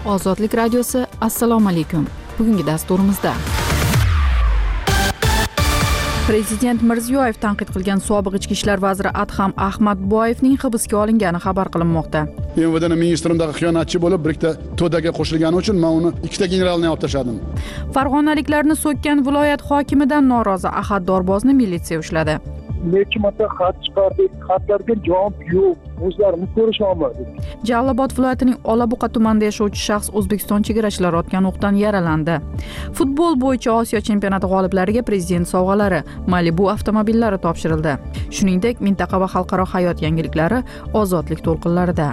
Ozodlik radiosi. Assalomu alaykum. Bugungi dasturimizda Prezident Mirziyoyev tanqid qilgan sobiq ichki ishlar vaziri Adham Ahmadboyevning hibsga olingani xabar qilinmoqda. MVDning ministrimdagi xiyonatchi bo'lib, birikta to'daga qo'shilgani uchun men uni ikkita generalni olib tashladim. Farg'onaliklarni so'kkan viloyat hokimidan norozi Ahad Dorbozni militsiya ushladi. Necha marta xat chiqardik, xatlarga javob yo'q, o'zlarini ko'risha olmadik. Jalolobod viloyatining Olabuqa tumanida yashovchi shaxs O'zbekiston chegarachilari otgan o'qdan yaralandi. Futbol bo'yicha Osiyo chempionati g'oliblariga prezident sovg'alari, Malibu avtomobillari topshirildi. Shuningdek, mintaqa va xalqaro hayot yangiliklari ozodlik to'lqinlarida.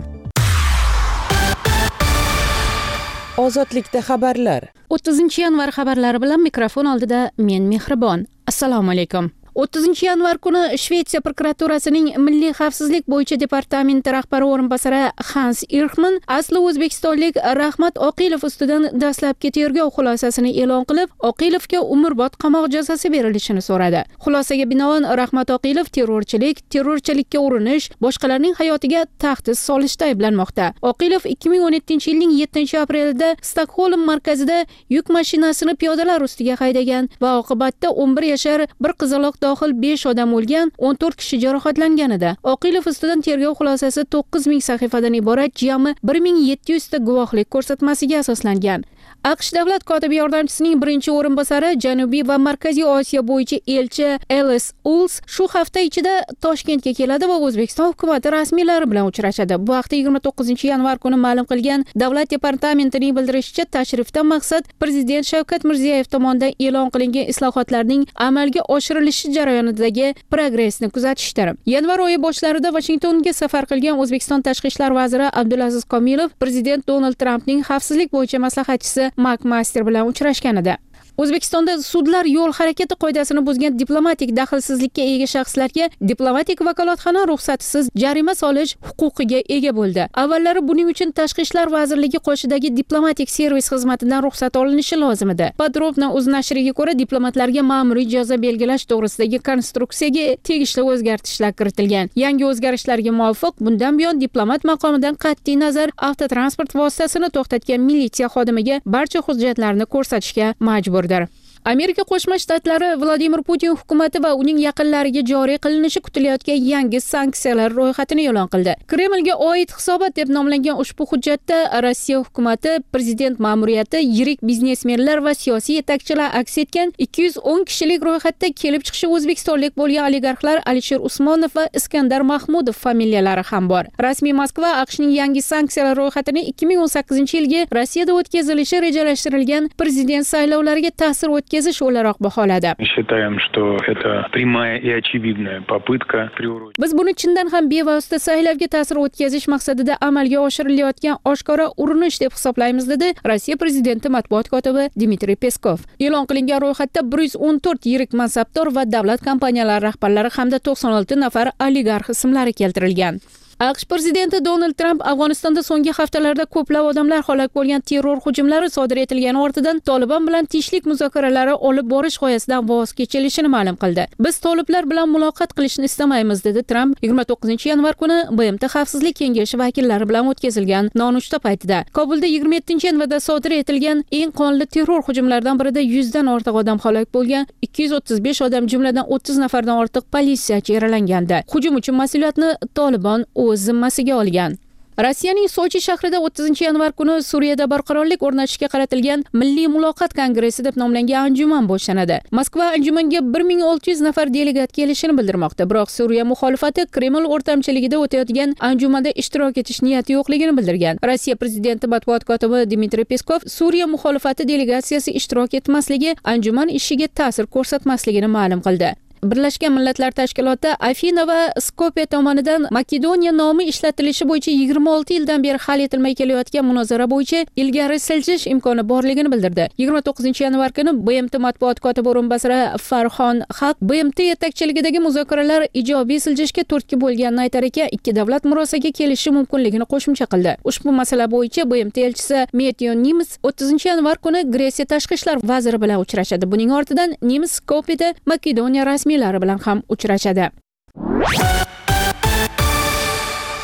Ozodlikda xabarlar. 30-yanvar xabarlari bilan mikrofon oldida men Mehribon. Assalomu alaykum. 30-yanvar kuni Shvetsiya prokuraturasining Milliy xavfsizlik bo'yicha departamenti rahbari o'rinbosari Hans Irxman asli o'zbekistonlik Rahmat Oqilov ustidan dastlabki tergov xulosasini e'lon qilib, Oqilovga umrbod qamoq jazosi berilishini so'radi. Xulosaga binoan Rahmat Oqilov terrorchilikka urinish, boshqalarning hayotiga tahdid solishda ayblanmoqda. Oqilov 2017-yilning 7-aprelida Stokgolm markazida yuk mashinasini piyodalar ustiga haydagan va oqibatda 11 yashar bir qizaloq dohil 5 odam o'lgan, 14 kishi jarohatlangan edi. Oqilov ustidan tergov xulosasi 9000 sahifadan iborat jami 1700 ta guvohlik ko'rsatmasiga asoslangan. AQSh davlat kotibi yordamchisining birinchi o'rinbosari Janubiy va Markaziy Osiyo bo'yicha elchi Ellis Uls shu hafta ichida Toshkentga keladi va O'zbekiston hukumati rasmiylari bilan uchrashadi. Bu haqda 29-yanvar kuni ma'lum qilgan Davlat departamentining bildirishicha, tashrifdan maqsad Prezident Shavkat Mirziyoyev tomonidan e'lon qilingan islohotlarning amalga oshirilishi jarayonidagi progressni kuzatishdir. Yanvar oyi boshlarida Washingtonga safar qilgan O'zbekiston tashqi ishlar vaziri Abdulaziz Komilov Prezident Donald Trampning xavfsizlik bo'yicha maslahatchisi Mark Master bilan uchrashgan edi. O'zbekistonda sudlar yo'l harakati qoidasini buzgan diplomatik daxlsizlikka ega shaxslarga diplomatik vakolatxona ruxsatisiz jarima solish huquqiga ega bo'ldi. Avvallari buning uchun Tashqi ishlar vazirligi qoshidagi diplomatik servis xizmatidan ruxsat olinishi lozim edi. Podrobna o'z nashriga ko'ra, diplomatlarga ma'muriy jazo belgilash to'g'risidagi konstruksiyaga tegishli o'zgartishlar kiritilgan. Yangi o'zgarishlarga muvofiq bundan buyon diplomat maqomidan qat'iy nazar avtotransport vositasini to'xtatgan militsiya xodimiga barcha hujjatlarni ko'rsatishga majbur. Amerika Qo'shma Shtatlari Vladimir Putin hukumati va uning yaqinlariga joriy qilinishi kutilayotgan yangi sanksiyalar ro'yxatini e'lon qildi. Kremlga oid hisobot deb nomlangan ushbu hujjatda Rossiya hukumati, prezident ma'muriyati, yirik biznesmenlar va siyosiy yetakchilar aks etgan 210 kishilik ro'yxatda kelib chiqishi o'zbekistonlik bo'lgan oligarxlar Alisher Usmonov va Iskandar Mahmudov familiyalari ham bor. Rasmiy Moskva AQShning yangi sanksiyalar ro'yxatini 2018-yilgi Rossiyada o'tkazilishi rejalashtirilgan prezident saylovlariga ta'sir o'tkazish o'laroq baholadi. Считаем, что это прямая и очевидная попытка приурочить. Biz buni chindan ham bevosita saylovga ta'sir o'tkazish maqsadida amalga oshirilayotgan oshkora urinish deb hisoblaymiz, dedi Rossiya prezidenti matbuot kotibi Dmitriy Peskov. E'lon qilingan ro'yxatda 114 yirik mansabdor va davlat kompaniyalari rahbarlari hamda 96 nafar oligarx ismlari keltirilgan. AQSh prezidenti Donald Trump Afg'onistonda so'nggi haftalarda ko'plab odamlar halok bo'lgan terror hujumlari sodir etilgani ortidan Taliban bilan tinchlik muzokaralari olib borish g'oyasidan voz kechilishini ma'lum qildi. Biz toliblar bilan muloqot qilishni istamaymiz, dedi Trump 29-yanvar kuni BMT Xavfsizlik kengashi vakillari bilan o'tkazilgan nonushta paytida. Kobulda 27-yanvarda sodir etilgan eng qonli terror hujumlaridan birida 100 dan ortiq odam halok bo'lgan, 235 odam jumladan 30 nafardan ortiq politsiyachi yaralangandi. Hujum uchun mas'uliyatni Taliban o'z zimmasiga olgan. Rossiyaning Sochi shahrida 30-yanvar kuni Suriyada barqarorlik o'rnatishga qaratilgan Milliy muloqot kongressi deb nomlangan anjuman boshlanadi. Moskva anjumanga 1600 nafar delegat kelishini bildirmoqda. Biroq Suriya muxolifati Kreml o'rtamchiligida o'tayotgan anjumanda ishtirok etish niyati yo'qligini bildirgan. Rossiya prezidenti matbuot kotibi Dmitriy Peskov Suriya muxolifati delegatsiyasi ishtirok etmasligi anjuman ishiga ta'sir ko'rsatmasligini ma'lum qildi. Birlashgan Millatlar Tashkiloti Afina va Skopje tomonidan Makedoniya nomi ishlatilishi bo'yicha 26 yildan beri hal etilmay kelayotgan munozara bo'yicha ilgari siljish imkoni borligini bildirdi. 29-yanvar kuni BMT matbuot kotibi o'rinbosari Farxon Haq BMT yetakchiligidagi muzokaralar ijobiy siljishga turtki bo'lganini aytar ekan, ikki davlat murosaga kelishi mumkinligini qo'shimcha qildi. Ushbu masala bo'yicha BMT elchisi Metyon Nims 30-yanvar kuni Gretsiya tashqi ishlar vaziri bilan uchrashadi. Buning ortidan Nims Skopjeda Makedoniya rasmiylari bilan ham uchrashadi.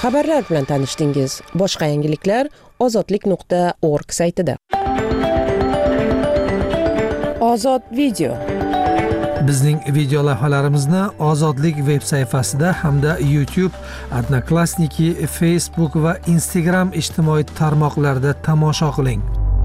Xabarlar bilan tanishdingiz. Boshqa yangiliklar ozodlik.org saytida. Ozod video. Bizning video lavhalarimizni Ozodlik veb sayfasida hamda YouTube, Odnoklassniki, Facebook va Instagram ijtimoiy tarmoqlarida tomosha qiling.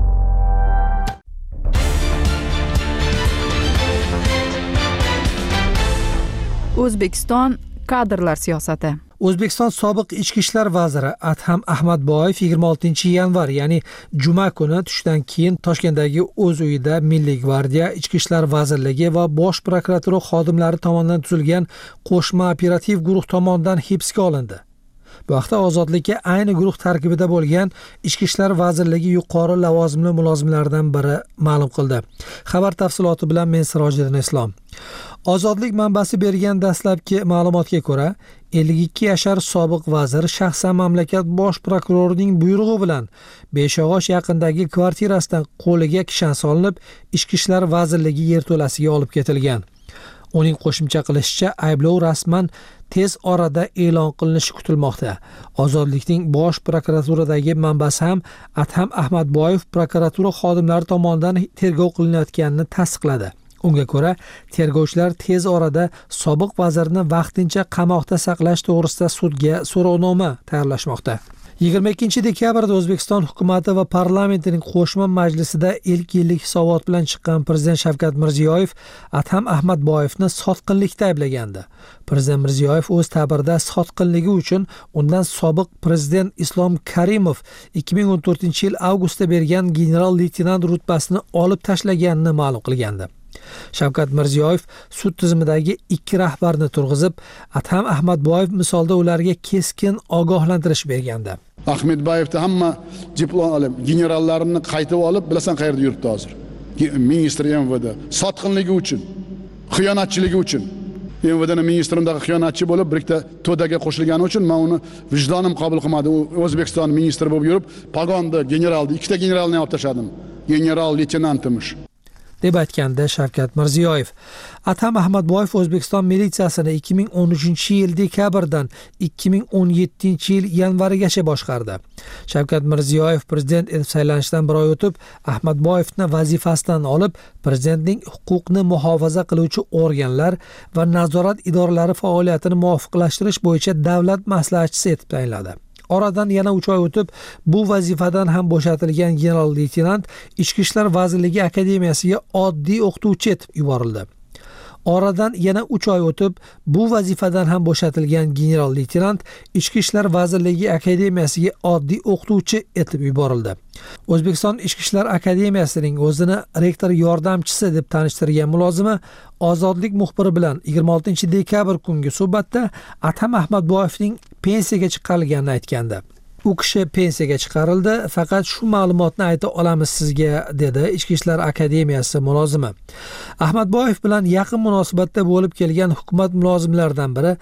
O'zbekiston kadrlar siyosati. O'zbekiston sobiq ichki ishlar vaziri Adham Ahmadboyev 26-yanvar, ya'ni juma kuni tushdan keyin Toshkentdagi o'z uyida Milliy gvardiya, Ichki ishlar vazirligi va Bosh prokuratura xodimlari tomonidan tuzilgan qo'shma operativ guruh tomonidan hibsga olindi. Bu haqda Ozodlikka ayni guruh tarkibida bo'lgan Ichki ishlar vazirligi yuqori lavozimli mulozimlaridan biri ma'lum qildi. Xabar tafsiloti bilan men Sirojiddin Islom. Ozodlik manbasi bergan dastlabki ma'lumotga ko'ra, 52 yashar sobiq vazir shaxsan mamlakat bosh prokurorining buyrug'i bilan Beshyog'och yaqinidagi kvartirasidan qo'liga kishan solinib, Ichki ishlar vazirligi yerto'lasiga olib ketilgan. Uning qo'shimcha qilishicha, ayblov rasman tez orada e'lon qilinishi kutilmoqda. Ozodlikning bosh prokuraturadagi manbasi ham Adham Ahmadboyev prokuratura xodimlari tomonidan tergov qilinayotganini tasdiqladi. Unga ko'ra, tergovchilar tez orada sobiq vazirni vaqtincha qamoqda saqlash to'g'risida sudga so'rovnoma tayyorlashmoqda. 22 dekabrda O'zbekiston hukumatı va parlamentining qo'shma majlisida ilk yillik hisobot bilan chiqqan Prezident Shavkat Mirziyoyev Adham Ahmadboyevni sotqinlikda aybлагandi. Prezident Mirziyoyev o'z ta'birida sotqinligi uchun undan sobiq prezident Islom Karimov 2014-yil avgustda bergan general-leytenant rutbasini olib tashlaganini ma'lum qilgandi. Shavkat Mirziyoyev sud tizimidagi 2 rahbarni turg'izib, Adham Ahmadboyev misolda ularga keskin ogohlantirish bergandi. Ahmadboyevda hamma diplom olib, generallarini qaytib olib, bilasan qayerda yuribdi hozir. Ministr MVD sotqinligi uchun, xiyonatchiligi uchun. MVDning ministrimdagi xiyonatchi bo'lib, birikta to'daga qo'shilgani uchun men uni vijdonim qabul qilmadi. O'zbekiston ministri bo'lib yurib, pagonni, generalni, 2 ta generalni olib tashladim. General leytenantimish. deb aytgandi Shavkat Mirziyoyev. Adham Ahmadboyev O'zbekiston militsiyasini 2013-yil dekabrdan 2017-yil yanvarigacha boshqardi. Shavkat Mirziyoyev prezident etib saylanishdan bir oy o'tib, Ahmadboyevni vazifasidan olib, prezidentning huquqni muhofaza qiluvchi organlar va nazorat idoralari faoliyatini muvofiqlashtirish bo'yicha davlat maslahatchisi etib tayinladi. Oradan yana 3 oy o'tib, bu vazifadan ham bo'shatilgan general-leytenant Ichki ishlar vazirligi akademiyasiga oddiy o'qituvchi etib yuborildi. Oradan yana 3 oy o'tib, bu vazifadan ham bo'shatilgan general-leytenant Ichki ishlar vazirligi akademiyasiga oddiy o'qituvchi etib yuborildi. O'zbekiston Ichki ishlar akademiyasining o'zini rektor yordamchisi deb tanishtirgan mulozimi Ozodlik muxbiri bilan 26 dekabr kungi suhbatda Adham Ahmadboyevning pensiyaga chiqarilganini aytgandi. U kishi pensiyaga chiqarildi, faqat shu ma'lumotni ayta olamiz sizga, dedi Ichki ishlar akademiyasi mulozimi. Ahmadboyev bilan yaqin munosabatda bo'lib kelgan hukumat mulozimlaridan biri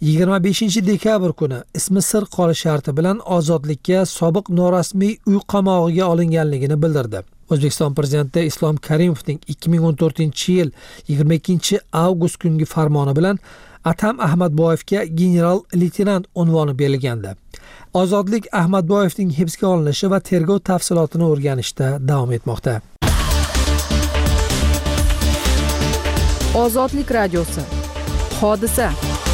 25 dekabr kuni ismi sir qolish sharti bilan Ozodlikka sobiq norasmiy uy qamog'iga olinganligini bildirdi. O'zbekiston prezidenti Islom Karimovning 2014-yil 22 avgust kungi farmoni bilan Adham Ahmadboyevga general-leytenant unvoni berilgandi. Ozodlik Ahmadboyevning hibsga olinishi va tergov tafsilotini o'rganishda davom etmoqda. Ozodlik radiosi. Hodisa.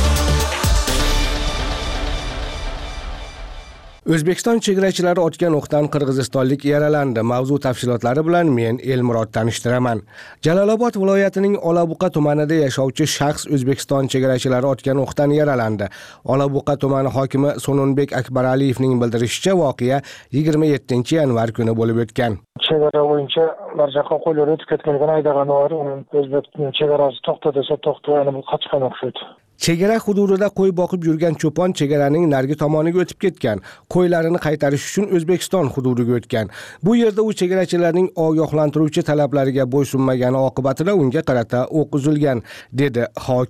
O'zbekiston chegarachilari otgan o'qdan qirg'izistonlik yaralandi. Mavzu tafsilotlari bilan men Elmurod tanishtiraman. Jalolobod viloyatining Olabuqa tumanida yashovchi shaxs O'zbekiston chegarachilari otgan o'qdan yaralandi. Olabuqa tumani hokimi Sonunbek Akbaraliyevning bildirishicha, voqea 27-yanvar kuni bo'lib o'tgan. Chegara bo'yicha barcha qo'llar o'tib ketganidan aydagan var, uni O'zbek chegarasi to'xta desa to'xtaydi, bu qochgan o'xshaydi. Chegara hududida qo'y boqib yurgan cho'pon chegaraning nargi tomoniga o'tib ketgan. Qo'ylarini qaytarish uchun O'zbekiston hududiga o'tgan. Bu yerda u chegarachilarning ogohlantiruvchi talablariga bo'ysunmagani oqibatida unga qarata o'q uzilgan, dedi hokim.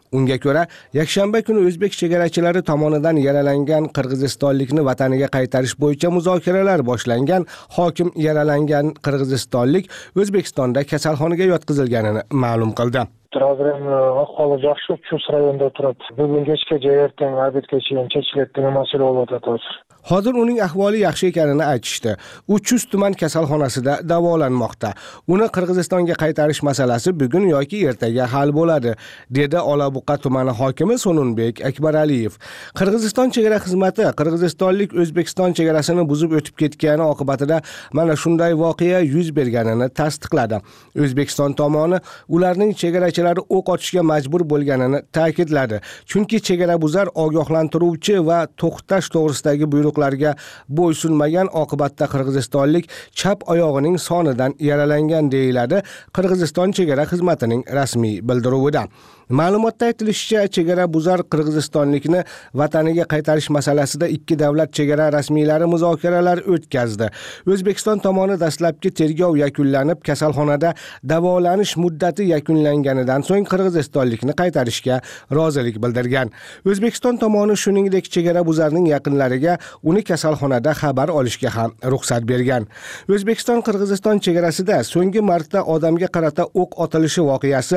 Unga ko'ra, yakshanba kuni o'zbek chegarachilari tomonidan yaralangan qirg'izistonlikni vataniga qaytarish bo'yicha muzokaralar boshlangan. Hokim yaralangan qirg'izistonlik O'zbekistonda kasalxonaga yotqizilganini ma'lum qildi. Hozir ham ahvoli yaxshi, Chus rayonida turadi. Bugun kechgacha ertaga obedgacha chechilayotgan masala bo'lyapti hozir. Hozir uning ahvoli yaxshi ekanini aytishdi. U Chus tuman kasalxonasida davolanmoqda. Uni Qirg'izistonga qaytarish masalasi bugun yoki ertaga hal bo'ladi, dedi Olabuqa tumani hokimi Sonunbek Akbaraliyev. Qirg'iziston chegara xizmati Qirg'izistonlik O'zbekiston chegarasini buzib o'tib ketgani oqibatida mana shunday voqea yuz berganini tasdiqladi. O'zbekiston tomoni ularning chegarachilari o'q ochishga majbur bo'lganini ta'kidladi. Chunki chegara buzar ogohlantiruvchi va to'xtash to'g'risidagi buyruqlarga bo'ysunmagan oqibatda qirg'izistonlik chap oyog'ining sonidan yaralangan deyiladi Qirg'iziston chegara xizmatining rasmiy bildiruvida. Ma'lumotda aytilishicha, chegara buzar qirg'izistonlikni vataniga qaytarish masalasida ikki davlat chegara rasmiylari muzokaralar o'tkazdi. O'zbekiston tomoni dastlabki tergov yakunlanib, kasalxonada davolanish muddati yakunlanganidan so'ng qirg'izistonlikni qaytarishga rozilik bildirgan. O'zbekiston tomoni shuningdek chegara buzarning yaqinlariga uni kasalxonada xabar olishga ham ruxsat bergan. O'zbekiston Qirg'iziston chegarasida so'nggi marta odamga qarata o'q otilishi voqeasi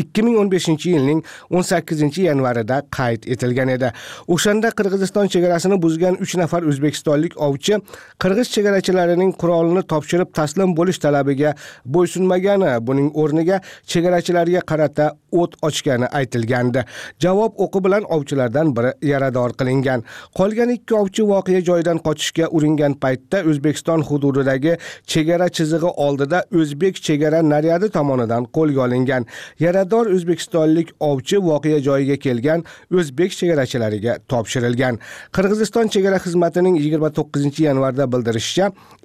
2015 yilning 18-yanvarida qayd etilgan edi. O'shanda Qirg'iziston chegarasini buzgan 3 nafar o'zbekistonlik ovchi qirg'iz chegarachilarining qurolini topshirib taslim bo'lish talabiga bo'ysunmagani, buning o'rniga chegarachilarga qarata o't ochgani aytilgandi. Javob o'qi bilan ovchilardan biri yarador qilingan. Qolgan 2 ovchi voqea joyidan qochishga uringan paytda O'zbekiston hududidagi chegara chizig'i oldida o'zbek chegara naryadi tomonidan qo'lga olingan. Yarador o'zbekistonlik ovchi voqea joyiga kelgan o'zbek chegarachilariga topshirilgan. Qirg'iziston chegara xizmatining 29-yanvarda bildirishicha,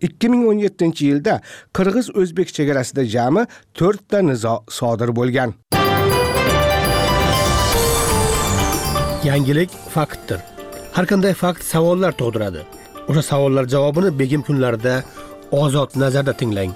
2017-yilda qirg'iz-o'zbek chegarasida jami 4 ta nizo sodir bo'lgan. Yangilik faktdir. Har qanday fakt savollar tug'diradi. O'sha savollar javobini begim kunlarida ozod nazarda tinglang.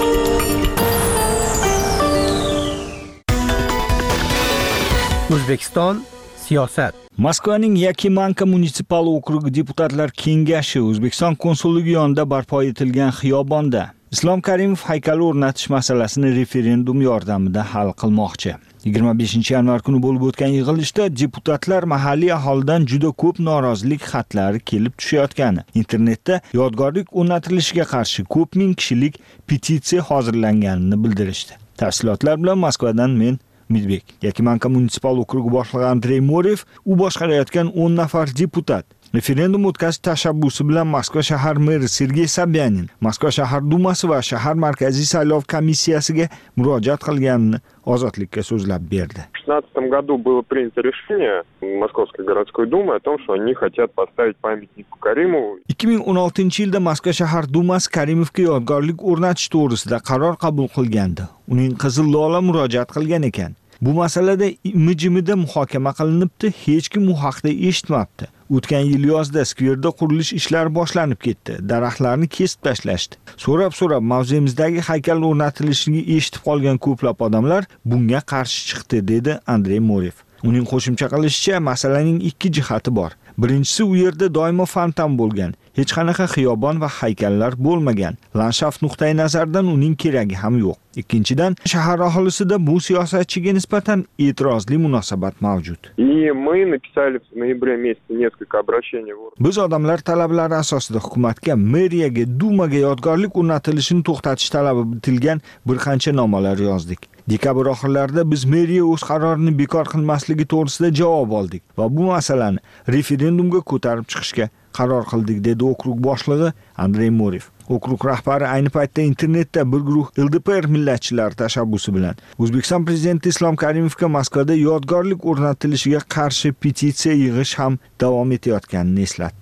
O'zbekiston siyosat. Moskvaning Yakimanka munisipal okrugi deputatlar kengashi O'zbekiston konsulligi yonida barpo etilgan xiyobonda Islom Karimov haykali o'rnatish masalasini referendum yordamida hal qilmoqchi. 25-yanvar kuni bo'lib o'tgan yig'ilishda deputatlar mahalliy aholidan juda ko'p norozilik xatlari kelib tushayotgani, internetda yodgorlik o'rnatilishiga qarshi ko'p ming kishilik petitsiya hozirlanganini bildirishdi. Tafsilotlar bilan Moskvadan men Midbek. Yakimanka munisipal okrugi boshlig'i Andrey Morev, u boshqarayotgan 10 nafar deputat referendum o'tkazish tashabbusi bilan Moskva shahar meri Sergey Sobyanin, Moskva shahar dumasi va shahar markaziy saylov komissiyasiga murojaat qilganini ozodlikka so'zlab berdi. В 2016 году было принято решение Московской городской думы о том, что они хотят поставить памятник Каримову. 2016-yilda Moskva shahar dumasi Karimovga yodgorlik o'rnatish to'g'risida qaror qabul qilgandi. Uning qizil lola murojaat qilgan ekan. Bu masalada imi-jimida muhokama qilinibdi, hech kim bu haqda eshitmabdi. O'tgan yil yozda skverda qurilish ishlari boshlanib ketdi. Daraxtlarni kesib tashlashdi. So'rab mavzemizdagi haykal o'rnatilishiga eshitib qolgan ko'plab odamlar bunga qarshi chiqdi, dedi Andrey Morev. Uning qo'shimcha qilishicha, masalaning 2 jihati bor. Birinchisi, u yerda doimo fontan bo'lgan. Hech qanaqa xiyobon va haykallar bo'lmagan. Landshaft nuqtai nazaridan uning keragi ham yo'q. Ikkinchidan, shahar aholisida bu siyosatchiga nisbatan e'tirozli munosabat mavjud. И мы написали в ноябре месяце несколько обращений. Biz odamlar talablari asosida hukumatga, meriyaga, dumaga yodgorlik o'rnatilishini to'xtatish talabi bitilgan bir qancha nomalar yozdik. Dekabr oxirlarida biz meriya o'z qarorini bekor qilmasligi to'g'risida javob oldik va bu masalani referendumga ko'tarib chiqishga qaror qildik, dedi okrug boshlig'i Andrey Morev. Okrug rahbari ayni paytda internetda bir guruh LDPR millatchilari tashabbusi bilan O'zbekiston prezidenti Islom Karimovga Moskvada yodgorlik o'rnatilishiga qarshi petitsiya yig'ish ham davom etayotganini eslatdi.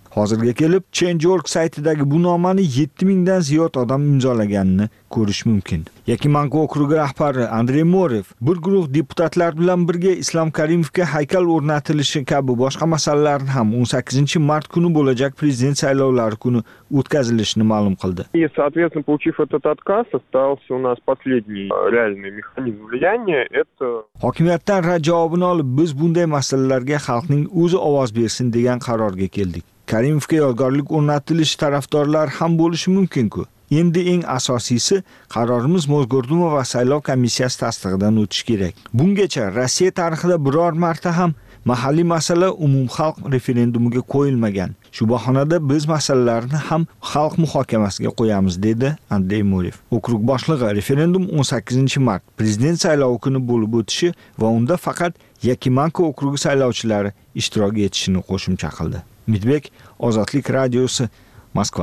Hozirga kelib Change.org saytidagi bu nomani 7000 dan ziyod odam imzolaganini ko'rish mumkin. Yakimanka okrugi rahbari Andrey Morev bir guruh deputatlar bilan birga Islom Karimovga haykal o'rnatilishi kabi boshqa masalalarni ham 18-mart kuni bo'lajak prezident saylovlari kuni o'tkazilishini ma'lum qildi. И, соответственно, получив этот отказ, остался у нас последний реальный механизм влияния – это... Hokimiyatdan rad javobini olib, biz bunday masalalarga xalqning o'zi ovoz bersin degan qarorga keldik. Karimovga yodgorlik o'rnatilishi tarafdorlar ham bo'lishi mumkin-ku. Endi eng asosiysi qarorimiz Mozgorduma va saylov komissiyasi tasdig'idan o'tishi kerak. Bungacha Rossiya tarixida biror marta ham mahalliy masala umumxalq referendumiga qo'yilmagan. Shu bahonada biz masalalarni ham xalq muhokamasiga qo'yamiz, dedi Andrey Morev. Okrug boshlig'i referendum 18-mart prezident saylovi kuni bo'lib o'tishi va unda faqat Yakimanka okrugi saylovchilari ishtirok etishini qo'shimcha qildi. Midbek, Ozodlik radiosi, Moskva.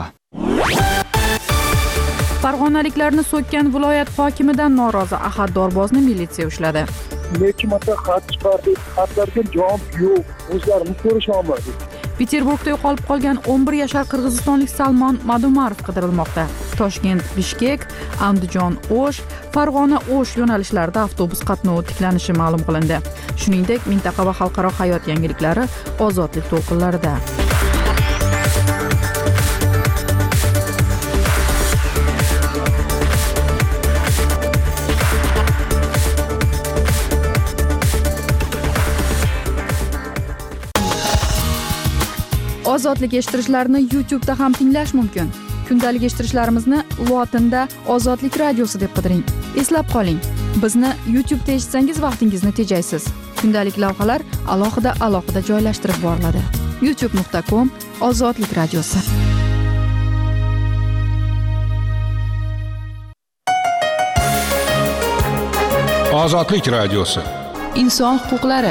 Farg'onaliklarni so'kkan viloyat hokimidan norozi Ahad Dorbozni militsiya ushladi. Necha marta xat chiqardi, xatlarga javob yo'q, o'zlarini ko'rish olmadi. Peterburgda yo'qolib qolgan 11 yashar qirg'izistonlik Salmon Madumarov qidirilmoqda. Toshkent, Bishkek, Andijon, O'sh, Farg'ona, O'sh yo'nalishlarida avtobus qatnovi tiklanishi ma'lum qilindi. Shuningdek, mintaqa va xalqaro hayot yangiliklari ozodlik to'lqinlarida. Ozodlik eshittirishlarni YouTube'da ham tinglash mumkin. Kundalik eshittirishlarimizni lotinda Ozodlik radiosi deb qidiring. Eslab qoling, bizni YouTube'da eshitsangiz vaqtingizni tejaysiz. Kundalik lavhalar alohida joylashtirib boriladi. youtube.com/Ozodlik radiosi. Ozodlik radiosi. Inson huquqlari.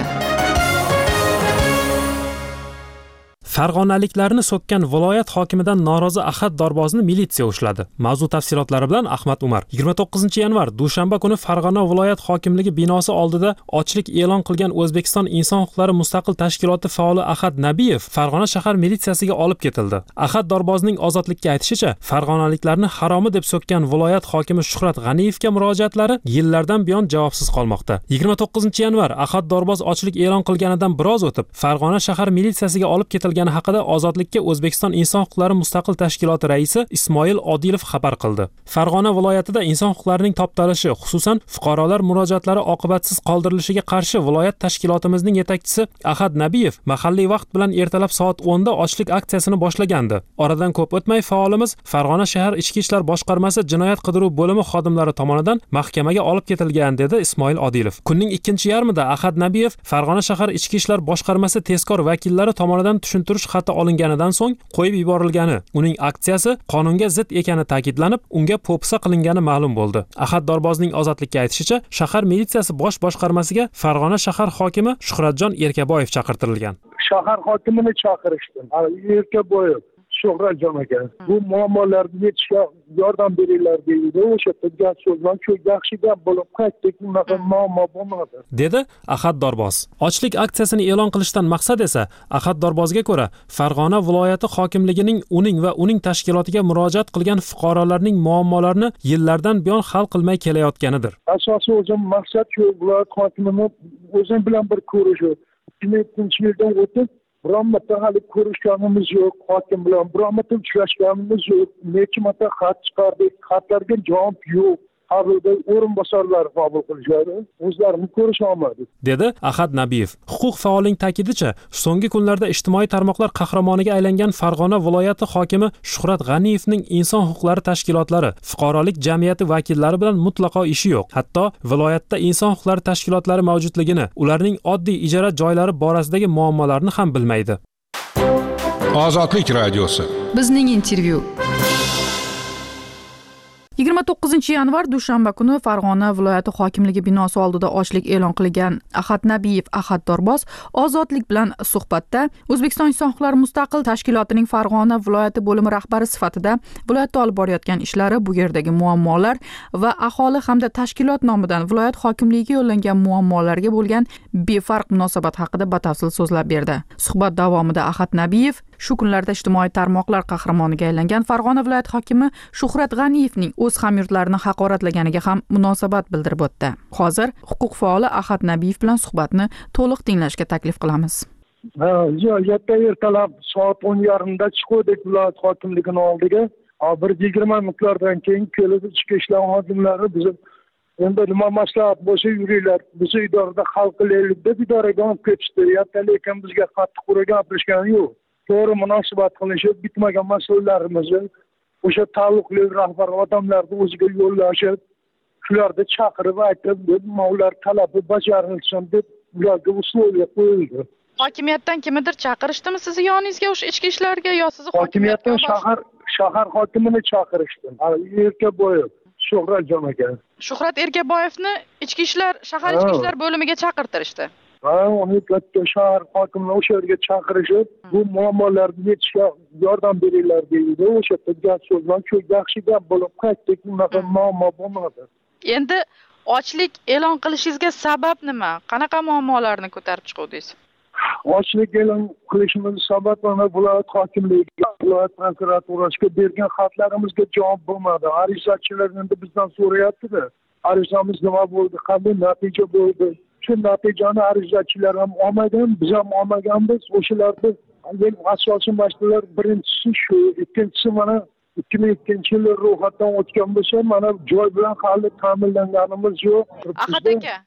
Farg'onaliklarni so'kkan viloyat hokimidan norozi Ahad Dorbozni militsiya ushladi. Mavzu tafsilotlari bilan Ahmad Umar. 29-yanvar dushanba kuni Farg'ona viloyat hokimligi binosi oldida ochlik e'lon qilgan O'zbekiston inson huquqlari mustaqil tashkiloti faoli Ahad Nabiyev Farg'ona shahar militsiyasiga olib ketildi. Ahad Dorbozning ozodlikka aytishicha, farg'onaliklarni haromi deb so'kkan viloyat hokimi Shuhrat G'aniyevga murojaatlari yillardan buyon javobsiz qolmoqda. 29-yanvar Ahad Dorboz ochlik e'lon qilganidan biroz o'tib, Farg'ona shahar militsiyasiga olib ketilgan haqida Ozodlikka O'zbekiston inson huquqlari mustaqil tashkiloti raisi Ismoil Odilov xabar qildi. Farg'ona viloyatida inson huquqlarining toptalishi, xususan fuqarolar murojaatlari oqibatsiz qoldirilishiga qarshi viloyat tashkilotimizning yetakchisi Ahad Nabiyev mahalliy vaqt bilan ertalab soat 10 da ochlik aksiyasini boshlagandi. Oradan ko'p o'tmay faolimiz Farg'ona shahar ichki ishlar boshqarmasi jinoyat qidiruv bo'limi xodimlari tomonidan mahkamaga olib ketilgan, dedi Ismoil Odilov. Kunning ikkinchi yarmida Ahad Nabiyev Farg'ona shahar ichki ishlar boshqarmasi tezkor vakillari tomonidan tushuntirish xati olinganidan so'ng qo'yib yuborilgani, uning aksiyasi qonunga zid ekani ta'kidlanib, unga po'pisa qilingani ma'lum bo'ldi. Ahad Dorbozning ozodlikka aytishicha, shahar militsiyasi bosh boshqarmasiga Farg'ona shahar hokimi Shuhratjon Erkaboyev chaqirtirilgan. Shahar hokimini chaqirishdi. Erkaboyev Shuhratjon aka, bu muammolarga yechishga yordam beringlar deydi. O'sha gap so'zlar shu yaxshi gap bo'lib qaytdek, unaqa muammo bo'lmadi, dedi Ahad Dorboz. Ochlik aksiyasini e'lon qilishdan maqsad esa Ahad Dorbozga ko'ra Farg'ona viloyati hokimligining uning va uning tashkilotiga murojaat qilgan fuqarolarning muammolarini yillardan buyon hal qilmay kelayotganidir. Asosiy o'zim maqsad shu, viloyat hokimini o'zim bilan bir ko'rishish. 2007-yildan o'tib biron marta hali ko'rishganimiz yo'q, hokim bilan biron marta uchrashganimiz yo'q. Necha marta xat chiqardik, xatlarga javob yo'q. Qabulda o'rinbosarlar qabul qilishadi, o'zlarini ko'rish olmadi, dedi Ahad Nabiyev. Huquq faolining ta'kidicha, so'nggi kunlarda ijtimoiy tarmoqlar qahramoniga aylangan Farg'ona viloyati hokimi Shuhrat G'aniyevning inson huquqlari tashkilotlari, fuqarolik jamiyati vakillari bilan mutlaqo ishi yo'q. Hatto viloyatda inson huquqlari tashkilotlari mavjudligini, ularning oddiy ijara joylari borasidagi muammolarni ham bilmaydi. Ozodlik radiosi. Bizning intervyu. 29-yanvar dushanba kuni Farg'ona viloyati hokimligi binosi oldida ochlik e'lon qilgan Ahad Nabiyev Ahad Dorboz Ozodlik bilan suhbatda O'zbekiston inson huquqlari mustaqil tashkilotining Farg'ona viloyati bo'limi rahbari sifatida viloyatda olib borayotgan ishlari, bu yerdagi muammolar va aholi hamda tashkilot nomidan viloyat hokimligiga yo'llangan muammolarga bo'lgan befarq munosabat haqida batafsil so'zlab berdi. Suhbat davomida Ahad Nabiyev shu kunlarda ijtimoiy tarmoqlar qahramoniga aylangan Farg'ona viloyat hokimi Shuhrat G'aniyevning o'z hamyurtlarini haqoratlaganiga ham munosabat bildirib o'tdi. Hozir huquq faoli Ahad Nabiyev bilan suhbatni to'liq tinglashga taklif qilamiz. Ertalab soat 10:30da chiqdik viloyat hokimligining oldiga. 1:20 minutlardan keyin kelib ichki ishlar xodimlari bizim endi nima maslahat bo'lsa yuringlar, biz idorada hal qilaylik deb idoraga olib ketishdi. Lekin bizga qattiq urib gapirishgani yo'q. To'g'ri munosabat qilishib, bitmagan masalalarimizni o'sha taalluqli rahbar odamlarni o'ziga yo'llashib, shularni chaqirib aytib, ular talabi bajarilsin deb ularga uslovga qo'yildi. Hokimiyatdan kimnidir chaqirishdimi sizni yoningizga o'sha ichki ishlarga yo sizni hokimiyatdan shahar hokimini chaqirishdi. Erkaboyev Shuhratjon aka. Shuhrat Erkaboyevni shahar ichki ishlar bo'limiga chaqirtirishdi. Uni katta shahar hokimini o'sha yerga chaqirishib, bu muammolarni yechishga yordam beringlar deydi. O'sha gap so'zlar shu yaxshi gap bo'lib qaytdik, unaqa muammo bo'lmadi. Endi ochlik e'lon qilishingizga sabab nima? Qanaqa muammolarni ko'tarib chiqdingiz? Ochlik e'lon qilishimiz sabab mana viloyat hokimligiga, viloyat prokuraturasiga bergan xatlarimizga javob bo'lmadi. Arizachilar endi bizdan so'rayapti-da. Arizamiz nima bo'ldi, qanday natija bo'ldi? Shu natijani arizachilar ham olmagan, biz ham olmaganmiz. O'shalarni asosiy masalalar birinchisi shu, ikkinchisi mana 2002-yil ro'yxatdan o'tgan bo'lsa, mana joy bilan hali ta'minlanganimiz yo'q. Ahad aka,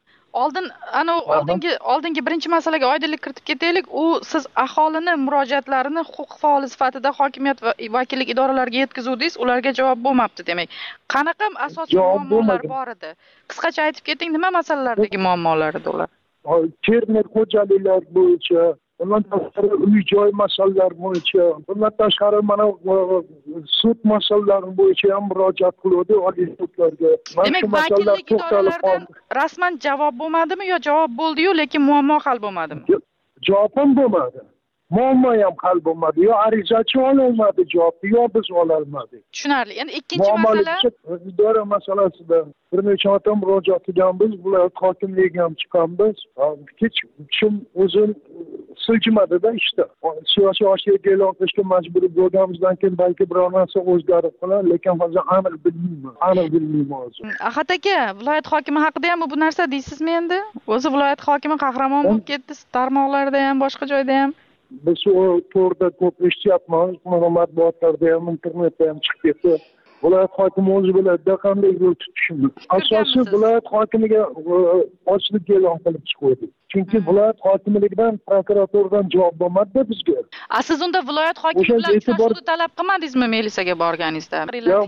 oldingi birinchi masalaga oydinlik kiritib ketaylik. Siz aholini murojaatlarini huquq faoli sifatida hokimiyat va vakillik idoralariga yetkazuvdingiz, ularga javob bo'lmabdi demak. Qanaqa asosiy muammolar bor edi? Qisqacha aytib keting, nima masalalardagi muammolar edi ular? Fermer xo'jaliklar bo'yicha, bundan tashqari uy-joy masalalari bo'yicha, bundan tashqari mana sud masalalari bo'yicha ham murojaat qildi oliy sudlarga. Demak, vakillik idoralaridan rasman javob bo'lmadimi yo javob bo'ldi-yu, lekin muammo hal bo'lmadimi? Javob ham bo'lmadi. Muammo ham hal bo'lmadi. Yo arizachi ololmadi javobni, yo biz ololmadik. Tushunarli. Endi ikkinchi masala idora masalasida bir necha marta murojaat qilganmiz, viloyat hokimligiga ham chiqqanmiz. Hech kim o'zini siljimadida ishda. Siyosiy ochlik e'lon qilishga majbur bo'lganimizdan keyin balki biror narsa o'zgarib qolar, lekin hozir aniq bilmayman hozir. Ahad aka, viloyat hokimi haqida ham bu narsa deysizmi endi? O'zi viloyat hokimi qahramon bo'lib ketdi, tarmoqlarda ham, boshqa joyda ham. Biz o to'g'rida ko'p eshityapmiz, matbuotlarda ham, internetda ham chiqib ketdi. Viloyat hokimi o'zi biladi qanday yo'l tutishini. Asosiy viloyat hokimiga ochlik e'lon qilib chiqdi. Chunki viloyat hokimligidan, prokuraturadan javob bo'lmadi bizga. Siz unda viloyat hokimi bilan uchrashuvni talab qilmadingizmi militsiyaga borganingizda?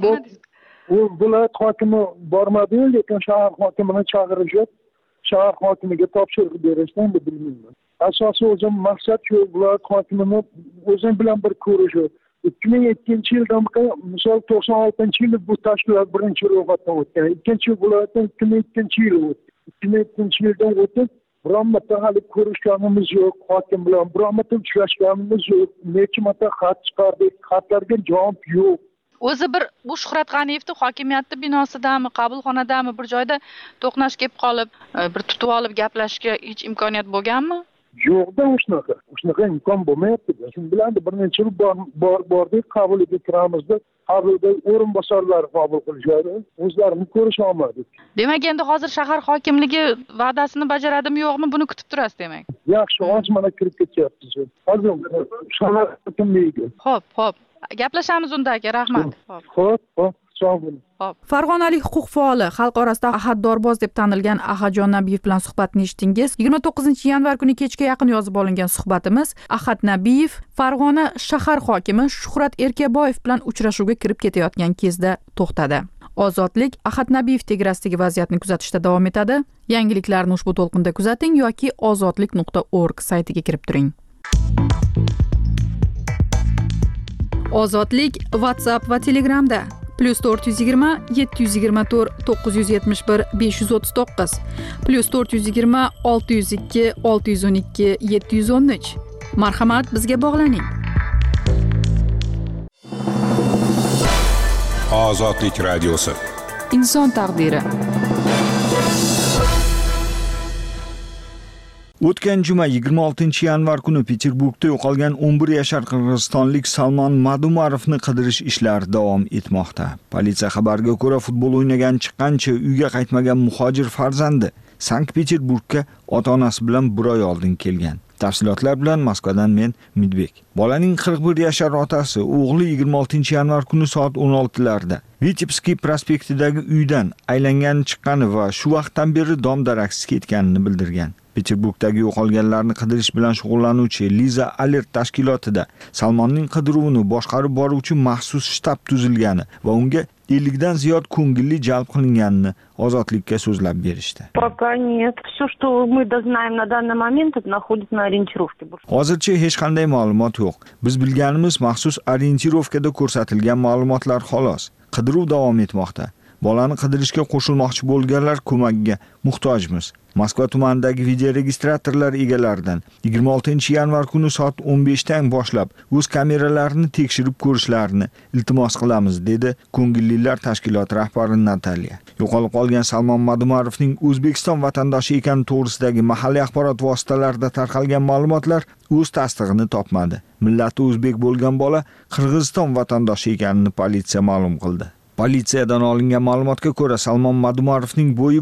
U viloyat hokimi bormadi, lekin shahar hokimini chaqirishib, shahar hokimiga topshiriq berishdan bilmayman. Asosiy o'zim maqsad shu, viloyat hokimini o'zim bilan bir ko'rishib. 2002-yildan misol 96-yil bu tashkilot birinchi ro'yxatdan o'tgan. Ikkinchi viloyatdan 2002-yil o'tdi. 2002-yildan o'tib, biron marta hali ko'rishganimiz yo'q, hokim bilan biron marta uchrashganimiz yo'q. Necha marta xat chiqardik, xatlarga javob yo'q. O'zi bu Shuhrat G'aniyevni hokimiyatni binosidami, qabulxonadami bir joyda to'qnash kelib qolib, bir tutib olib gaplashishga hech imkoniyat bo'lganmi? Yo'qda o'shanaqa imkon bo'lmayapti. Shu bilan bir necha yil bordik, qabulga kiramizda, qabulda o'rinbosarlar qabul qilishadi. O'zlarini ko'risha olmadik. Demak, endi hozir shahar hokimligi va'dasini bajaradimi, yo'qmi, buni kutib turasiz demak. Yaxshi, hozir mana kirib ketyapsiz. Hozir shahar hokimligiga. Xo'p. Gaplashamiz unda aka, rahmat. Xo'p. Farg'onalik huquq faoli, xalq orasida Ahad Dorboz deb tanilgan Ahadjon Nabiyev bilan suhbatni eshitdingiz. 29-yanvar kuni kechga yaqin yozib olingan suhbatimiz Ahad Nabiyev Farg'ona shahar hokimi Shuhrat Erkaboyev bilan uchrashuvga kirib ketayotgan kezda to'xtadi. Ozodlik Ahad Nabiyev tegarasidagi vaziyatni kuzatishda davom etadi. Yangiliklarni ushbu to'lqinda kuzating yoki ozodlik.org saytiga kirib turing. Ozodlik WhatsApp va Telegramda. +420 724 971 539 +420 602 612 713. Marhamat, bizga bog'laning. Ozodlik radiosi. Inson taqdiri. O'tgan juma 26-yanvar kuni Peterburgda yo'qolgan 11 yashar qirg'izistonlik Salmon Madumarovni qidirish ishlari davom etmoqda. Politsiya xabariga ko'ra, futbol o'ynagan chiqqancha uyga qaytmagan muhojir farzandi Sankt-Peterburgga ota-onasi bilan bir oy oldin kelgan. Tafsilotlar bilan Moskvadan men Midbek. Bolaning 41 yashar otasi o'g'li 26-yanvar kuni soat 16larda Vitebskiy prospektidagi uydan aylangan chiqqani va shu vaqtdan beri dom-daraksiz ketganini bildirgan. Peterburgdagi yo'qolganlarni qidirish bilan shug'ullanuvchi Liza Alert tashkilotida Salmonning qidiruvini boshqarib boruvchi maxsus shtab tuzilgani va unga 50 dan ziyod ko'ngilli jalb qilinganini Ozodlikka so'zlab berishdi. Пока нет. Все, что мы дознаем на данный момент, это находится на ориентировке. Hozircha hech qanday ma'lumot yo'q. Biz bilganimiz maxsus orientirovkada ko'rsatilgan ma'lumotlar xolos. Qidiruv davom etmoqda. Bolani qidirishga qo'shilmoqchi bo'lganlar ko'magiga muhtojmiz. Moskva tumanidagi videoregistratorlar egalaridan 26-yanvar kuni soat 15 dan boshlab o'z kameralarini tekshirib ko'rishlarini iltimos qilamiz, dedi Ko'ngillilar tashkiloti rahbari Natalya. Yo'qolib qolgan Salmon Madumarovning O'zbekiston vatandoshi ekani to'g'risidagi mahalliy axborot vositalarida tarqalgan ma'lumotlar o'z tasdig'ini topmadi. Millati o'zbek bo'lgan bola Qirg'iziston vatandoshi ekanini politsiya ma'lum qildi. Politsiyadan olingan ma'lumotga ko'ra, Salmon Madumarovning bo'yi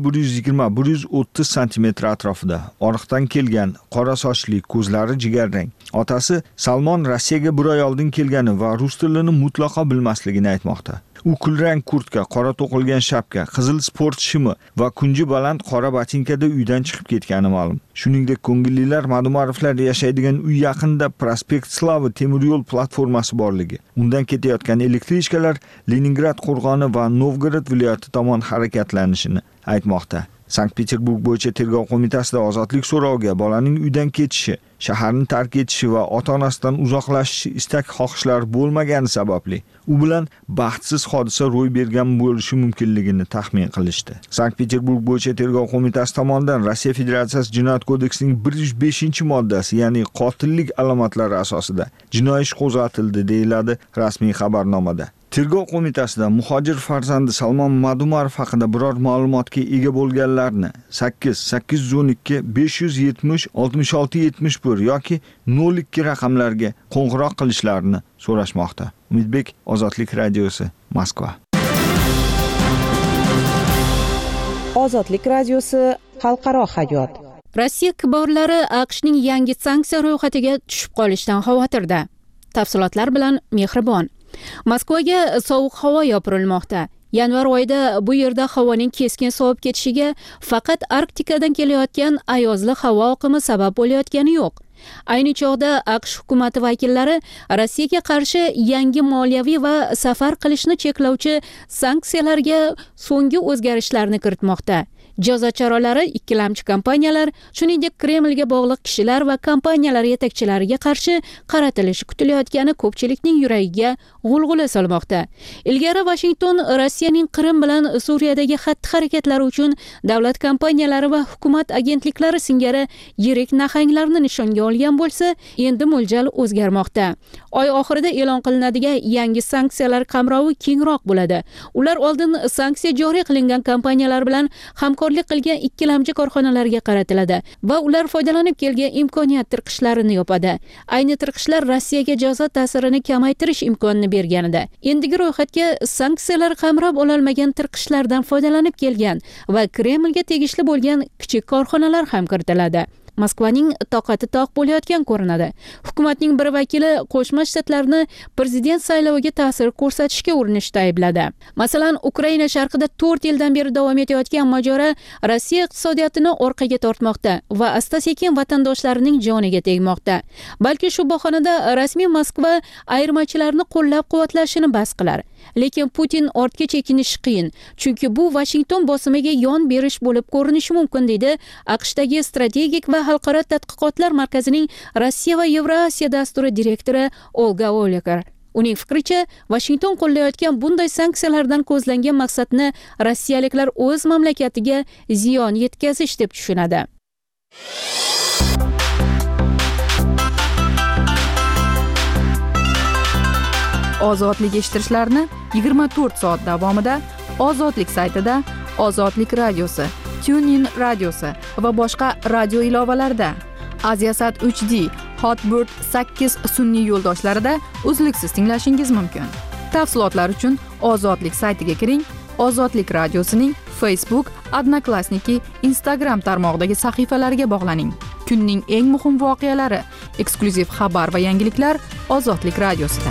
120-130 cm atrofida, oriqdan kelgan, qora sochli, ko'zlari jigarrang. Otasi Salmon Rossiyaga bir oy oldin kelgani va rus tilini mutlaqo bilmasligini aytmoqda. U kulrang kurtka, qora to'qilgan shapka, qizil sport shimi va kunji baland qora botinkada uydan chiqib ketgani ma'lum. Shuningdek, Ko'ngillilar Madumarovlar yashaydigan uy yaqinida Prospekt Slavy temir yo'l platformasi borligi, undan ketayotgan elektrichkalar Leningrad qo'rg'oni va Novgorod viloyati tomon harakatlanishini aytmoqda. Sankt-Peterburg bo'yicha tergov qo'mitasida ozodlik so'roviga bolaning uydan ketishi, shaharni tark etishi va ota-onasidan uzoqlashishi istak xohishlari bo'lmagani sababli u bilan baxtsiz hodisa ro'y bergan bo'lishi mumkinligini taxmin qilishdi. Sankt-Peterburg bo'yicha tergov qo'mitasi tomonidan Rossiya Federatsiyasi Jinoyat kodeksining 105-moddasi, ya'ni qotillik alomatlari asosida jinoiy ish qo'zg'atildi, deyiladi rasmiy xabarnomada. Tergov qo'mitasida muhojir farzandi Salmon Madumarov haqida biror ma'lumotga ega bo'lganlarni 812 570 66 71 yoki 02 raqamlarga qo'ng'iroq qilishlarini so'rashmoqda. Umidbek, Ozodlik radiosi, Moskva. Ozodlik radiosi, xalqaro hayot. Rossiya kiborlari AQShning yangi sanksiya ro'yxatiga tushib qolishdan xavotirda. Tafsilotlar bilan Mehribon. Moskvaga sovuq havo yopirilmoqda. Yanvar oyida bu yerda havoning keskin sovib ketishiga faqat Arktikadan kelayotgan ayozli havo oqimi sabab bo'layotgani yo'q. Ayni chog'da AQSh hukumati vakillari Rossiyaga qarshi yangi moliyaviy va safar qilishni cheklovchi sanksiyalarga so'nggi o'zgarishlarni kiritmoqda. Jazo choralari ikkilamchi kompaniyalar, shuningdek Kremlga bog'liq kishilar va kompaniyalar yetakchilariga qarshi qaratilishi kutilayotgani ko'pchilikning yuragiga g'ulg'ula solmoqda. Ilgari Washington Rossiyaning Qrim bilan Suriyadagi xatti-harakatlari uchun davlat kompaniyalari va hukumat agentliklari singari yirik nahanglarni nishonga olgan bo'lsa, endi mo'ljal o'zgarmoqda. Oy oxirida e'lon qilinadigan yangi sanksiyalar qamrovi kengroq bo'ladi. Ular oldin sanksiya joriy qilingan kompaniyalar bilan hamkorlik qilgan ikkilamchi korxonalarga qaratiladi va ular foydalanib kelgan imkoniyat tirqishlarini yopadi. Ayni tirqishlar Rossiyaga jazo ta'sirini kamaytirish imkonini berganida. Endigi ro'yxatga sanksiyalar qamrab ololmagan tirqishlardan foydalanib kelgan va Kremlga tegishli bo'lgan kichik korxonalar ham kiritiladi. Moskvaning toqati toq bo'layotgan ko'rinadi. Hukumatning bir vakili Qo'shma Shtatlarni prezident sayloviga ta'sir ko'rsatishga urinishda aybladi. Masalan, Ukraina sharqida 4 yildan beri davom etayotgan mojaro Rossiya iqtisodiyotini orqaga tortmoqda va asta-sekin vatandoshlarining joniga tegmoqda. Balki shu bahonada rasmiy Moskva ayirmachilarni qo'llab-quvvatlashini bas qilar. Lekin Putin ortga chekinishi qiyin, chunki bu Washington bosimiga yon berish bo'lib ko'rinishi mumkin, dedi AQShdagi strategik va xalqaro tadqiqotlar markazining Rossiya va Yevrosiyo dasturi direktori Olga Olekar. Uning fikricha, Washington qo'llayotgan bunday sanksiyalardan ko'zlangan maqsadni rossiyaliklar o'z mamlakatiga ziyon yetkazish deb tushunadi. Ozodlik eshittirishlarni 24 soat davomida Ozodlik saytida, Ozodlik radiosi, TuneIn radiosi va boshqa radio ilovalarida, Aziasat 3D, Hotbird 8 sun'iy yo'ldoshlarida uzluksiz tinglashingiz mumkin. Tafsilotlar uchun Ozodlik saytiga kiring, Ozodlik radiosining Facebook, Odnoklassniki, Instagram tarmog'idagi sahifalariga bog'laning. Kunning eng muhim voqealari, eksklyuziv xabar va yangiliklar Ozodlik radiosida.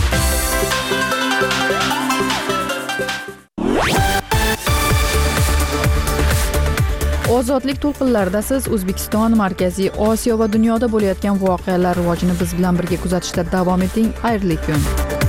Ozodlik to'lqinlarida siz O'zbekiston, Markaziy Osiyo va dunyoda bo'layotgan voqealar rivojini biz bilan birga kuzatishda davom eting. Xayrli kun.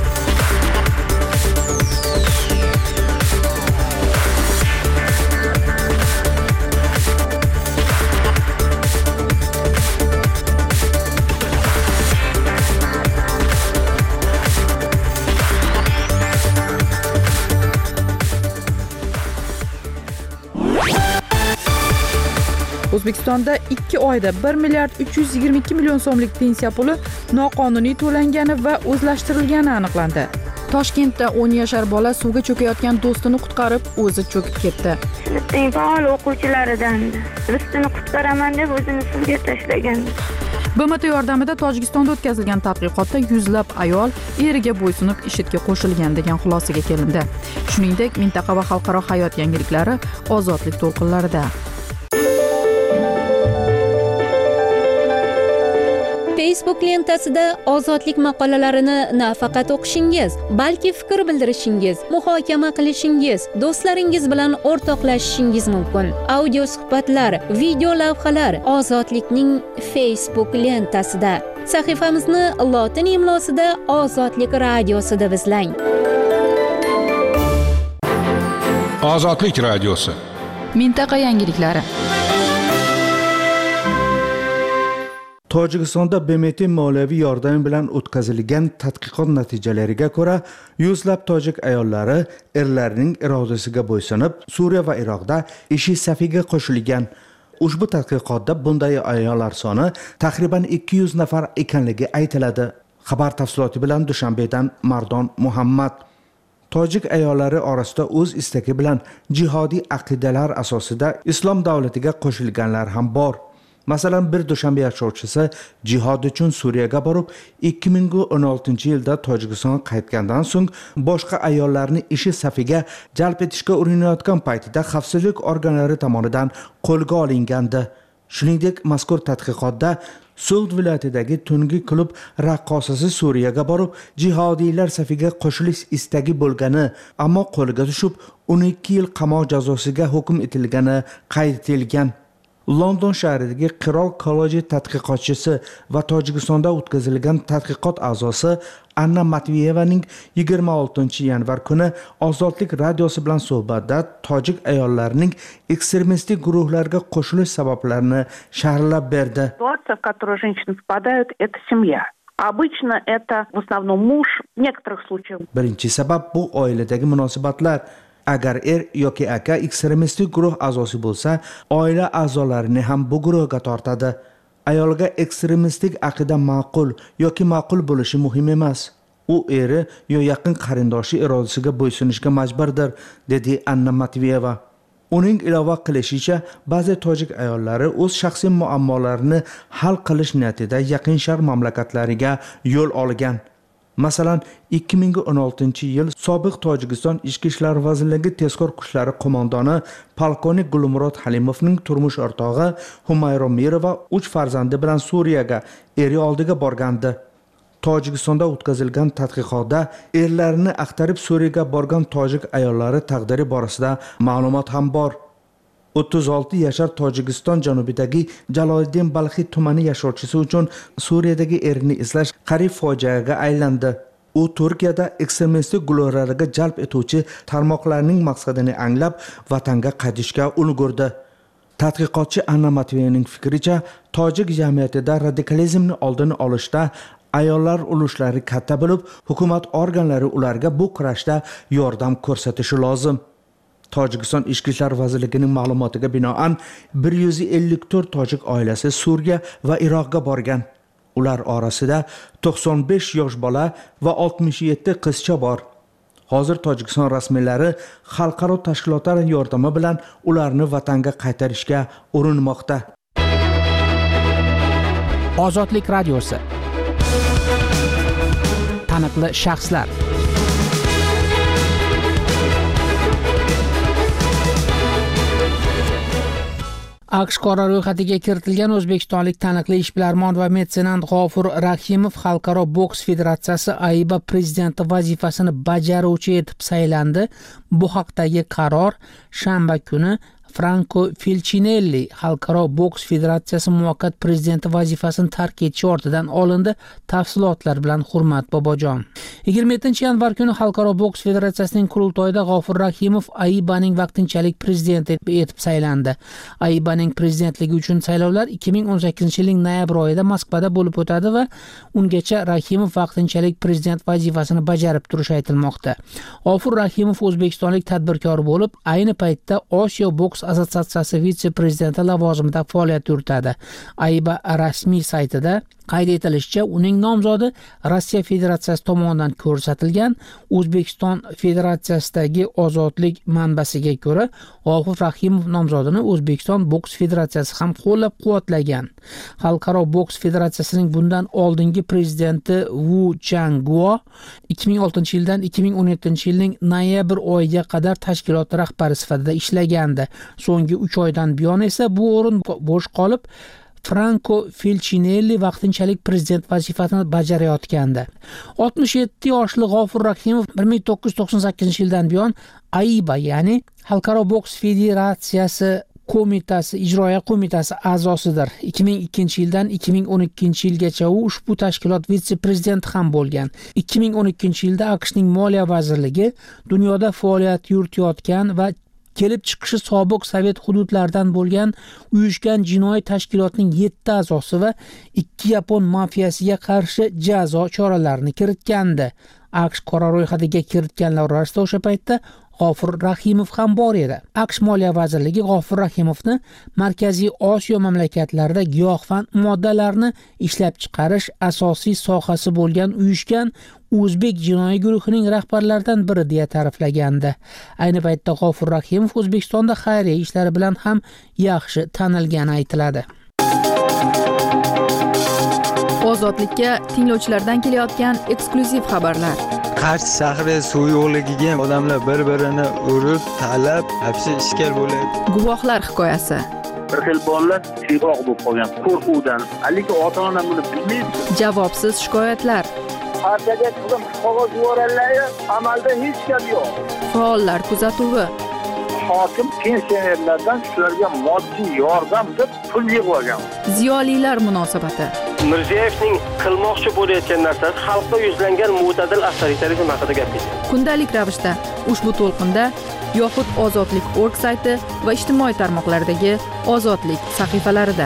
O'zbekistonda 2 oyda 1 milliard 322 million so'mlik pensiya puli noqonuniy to'langani va o'zlashtirilgani aniqlandi. Toshkentda 10 yashar bola suvga cho'kayotgan do'stini qutqarib, o'zi cho'kib ketdi. Sinfning faol o'quvchilaridan do'stini qutqaraman deb o'zini suvga tashlagan. BMT yordamida Tojikistonda o'tkazilgan tadqiqotda yuzlab ayol eriga bo'ysunib IShIDga qo'shilgan degan xulosaga kelindi. Shuningdek, mintaqa va xalqaro hayot yangiliklari Ozodlik to'lqinlarida. Facebook lentasida ozodlik maqolalarini nafaqat o'qishingiz, balki fikr bildirishingiz, muhokama qilishingiz, do'stlaringiz bilan o'rtoqlashishingiz mumkin. Audio suhbatlar, video lavhalar Ozodlikning Facebook lentasida. Sahifamizni lotin imlosida Ozodlik radiosida izlang. Ozodlik radiosi. Mintaqa yangiliklari. Tojikistonda BMT moliyaviy yordami bilan o'tkazilgan tadqiqot natijalariga ko'ra, yuzlab tojik ayollari erlarining irodasiga bo'ysunib, Suriya va Iroqda IShID safiga qo'shilgan. Ushbu tadqiqotda bunday ayollar soni taxriban 200 nafar ekanligi aytiladi. Xabar tafsiloti bilan Dushanbedan Mardon Muhammad. Tojik ayollari orasida o'z istagi bilan jihodiy aqidalar asosida islom davlatiga qo'shilganlar ham bor. Masalan, bir Dushanbe yashovchisi jihod uchun Suriyaga borib, 2016-yilda Tojikistonga qaytgandan so'ng boshqa ayollarni IShID safiga jalb etishga urinayotgan paytida xavfsizlik organlari tomonidan qo'lga olingandi. Shuningdek, mazkur tadqiqotda Sug'd viloyatidagi tungi klub raqqosasi Suriyaga borib, jihodiylar safiga qo'shilish istagi bo'lgani, ammo qo'lga tushib, 12 yil qamoq jazosiga hukm etilgani qayd etilgan. London shahridagi Qirol kolleji tadqiqotchisi va Tojikistonda o'tkazilgan tadqiqot a'zosi Anna Matviyevaning 26-yanvar kuni Ozodlik radiosi bilan suhbatda tojik ayollarining ekstremistik guruhlarga qo'shilish sabablarini sharhlab berdi. Ситуация, в которую женщины попадают, это семья. Обычно это в основном муж, в некоторых случаях. Birinchi sabab bu oiladagi munosabatlar. Agar er yoki aka ekstremistik guruh a'zosi bo'lsa, oila a'zolarini ham bu guruhga tortadi. Ayolga ekstremistik aqida ma'qul yoki ma'qul bo'lishi muhim emas. U eri yo yaqin qarindoshi irodasiga bo'ysunishga majburdir, dedi Anna Matviyeva. Uning ilova qilishicha, ba'zi tojik ayollari o'z shaxsiy muammolarini hal qilish niyatida Yaqin Sharq mamlakatlariga yo'l olgan. Masalan, 2016-yil sobiq Tojikiston Ichki ishlar vazirligi tezkor kuchlari qo'mondoni polkovnik Gulmurod Halimovning turmush o'rtog'i Humayro Mirova 3 farzandi bilan Suriyaga eri oldiga borgandi. Tojikistonda o'tkazilgan tadqiqotda erlarini axtarib Suriyaga borgan tojik ayollari taqdiri borasida ma'lumot ham bor. 36 yashar Tojikiston janubidagi Jaloliddin Balxiy tumani yashovchisi uchun Suriyadagi erini izlash qarib fojiaga aylandi. U Turkiyada ekstremistik guruhlarga jalb etuvchi tarmoqlarning maqsadini anglab, vatanga qaytishga ulgurdi. Tadqiqotchi Anna Matviyevaning fikricha, tojik jamiyatida radikalizmni oldini olishda Ayollar ulushlari katta bo'lib, hukumat organlari ularga bu kurashda yordam ko'rsatishi lozim. Tojikiston Ichki ishlar vazirligining ma'lumotiga binoan 154 tojik oilasi Suriya va Iroqqa borgan. Ular orasida 95 yosh bola va 67 qizcha bor. Hozir Tojikiston rasmiylari xalqaro tashkilotlar yordami bilan ularni vatanga qaytarishga urinmoqda. Ozodlik radiosi. Taniqli shaxslar. AQSh qora ro'yxatiga kiritilgan o'zbekistonlik taniqli ishbilarmon va metsenant G'ofur Rahimov Xalqaro boks federatsiyasi AIBA prezidenti vazifasini bajaruvchi etib saylandi. Bu haqdagi qaror shanba kuni Franco Felcinelli Xalqaro boks federatsiyasi muvaqqat prezidenti vazifasini tark etishi ortidan olindi. Tafsilotlar bilan Hurmat Bobojon. 27-yanvar kuni Xalqaro boks federatsiyasining qurultoyida G'ofur Rahimov AIBAning vaqtinchalik prezidenti etib saylandi. AIBAning prezidentligi uchun saylovlar 2018-yilning noyabr oyida Moskvada bo'lib o'tadi va ungacha Rahimov vaqtinchalik prezident vazifasini bajarib turishi aytilmoqda. G'ofur Rahimov o'zbekistonlik tadbirkor bo'lib, ayni paytda Osiyo boks assotsiatsiyasi vitse-prezidenti lavozimida faoliyat yuritadi. AIBA rasmiy saytida qayd etilishicha, uning nomzodi Rossiya Federatsiyasi tomonidan ko'rsatilgan. O'zbekiston Federatsiyasidagi ozodlik manbasiga ko'ra, G'ofur Rahimov nomzodini O'zbekiston boks federatsiyasi ham qo'llab-quvvatlagan. Xalqaro boks federatsiyasining bundan oldingi prezidenti Wu Changguo 2006-yildan 2017-yilning noyabr oyiga qadar tashkilot rahbari sifatida ishlagandi. So'nggi 3 oydan buyon esa bu o'rin bo'sh qolib, Franco Felcinelli vaqtinchalik prezident vazifasini bajarayotgandi. 67 yoshli G'ofur Rahimov 1998-yildan buyon AIBA, ya'ni Xalqaro boks federatsiyasi ijroiya qo'mitasi a'zosidir. 2002-yildan 2012-yilgacha u ushbu tashkilot vitse-prezidenti ham bo'lgan. 2012-yilda AQShning Moliya vazirligi dunyoda faoliyat yuritayotgan va kelib chiqishi sobiq Sovet hududlaridan bo'lgan uyushgan jinoiy tashkilotning 7 a'zosi va 2 yapon mafiyasiga qarshi jazo choralarini kiritgandi. AQSh qora ro'yxatiga kiritganlar orasida o'sha paytda G'ofur Rahimov ham bor edi. AQSh Moliya vazirligi G'ofur Rahimovni Markaziy Osiyo mamlakatlarida giyohvand moddalarni ishlab chiqarish asosiy sohasi bo'lgan uyushgan o'zbek jinoiy guruhining rahbarlaridan biri deya ta'riflagandi. Ayni paytda G'ofur Rahimov O'zbekistonda xayriya ishlari bilan ham yaxshi tanilgani aytiladi. Ozodlikka tinglovchilardan kelayotgan eksklyuziv xabarlar. Qarshi shahri suv yo'qligiga odamlar bir-birini urib, talab, hapsi ishkal bo'ladi. Guvohlar hikoyasi. Bir xil bolalar siyg'oq bo'lib qolgan qo'rquvdan. Lekin ota-ona buni bilmaydi. Javobsiz shikoyatlar. Partiyaga qilib qog'oz yuborganlar, amalda hech gap yo'q. Faollar kuzatuvi. Hokim pensionerlardan shularga moddiy yordam deb pul yig'ib olgan. Ziyolilar munosabati. Mirziyevning qilmoqchi bo'layotgan narsasi xalqqa yuzlangan mo'tadil avtoritarizm haqida gapirdi. Kundalik ravishda ushbu to'lqinda yoxud ozodlik.org sayti va ijtimoiy tarmoqlardagi ozodlik sahifalarida.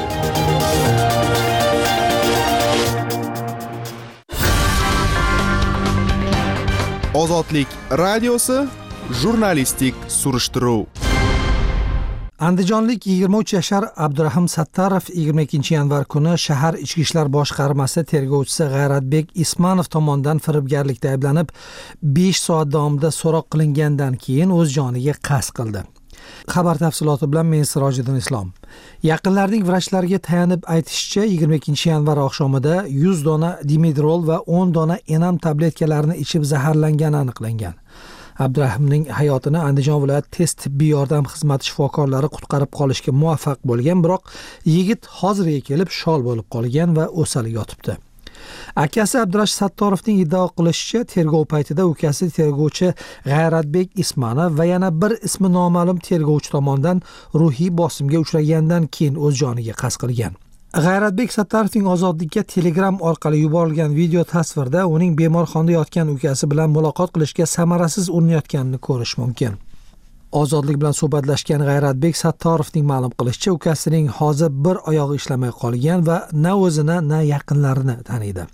Ozodlik radiosi jurnalistik surishtiruv. Andijonlik 23 yashar Abdurahim Sattarov 22-yanvar kuni shahar ichki ishlar boshqarmasi tergovchisi G'ayratbek Ismanov tomonidan firibgarlikda ayblanib 5 soat davomida so'roq qilingandan keyin o'z joniga qasd qildi. Xabar tafsiloti bilan men Sirojiddin Islom. Yaqinlarning vrachlarga tayanib aytishicha, 22-yanvar oqshomida 100 dona dimidrol va 10 dona enam tabletkalarini ichib zaharlangani aniqlangan. Abdurahimning hayotini Andijon viloyat tez tibbiy yordam xizmati shifokorlari qutqarib qolishga muvaffaq bo'lgan, biroq yigit hozirga kelib shol bo'lib qolgan va o'salib yotibdi. Akasi Abdurash Sattorovning iddao qilishicha, tergov paytida ukasi tergovchi G'ayratbek Ismanov va yana bir ismi noma'lum tergovchi tomonidan ruhiy bosimga uchragandan keyin o'z joniga qasd qilgan. G'ayratbek Sattarovning ozodlikka Telegram orqali yuborilgan video tasvirda uning bemorxonada yotgan ukasi bilan muloqot qilishga samarasiz urinayotganini ko'rish mumkin. Ozodlik bilan suhbatlashgan G'ayratbek Sattarovning ma'lum qilishicha, ukasining hozir bir oyog'i ishlamay qolgan va na o'zini, na yaqinlarini taniydi.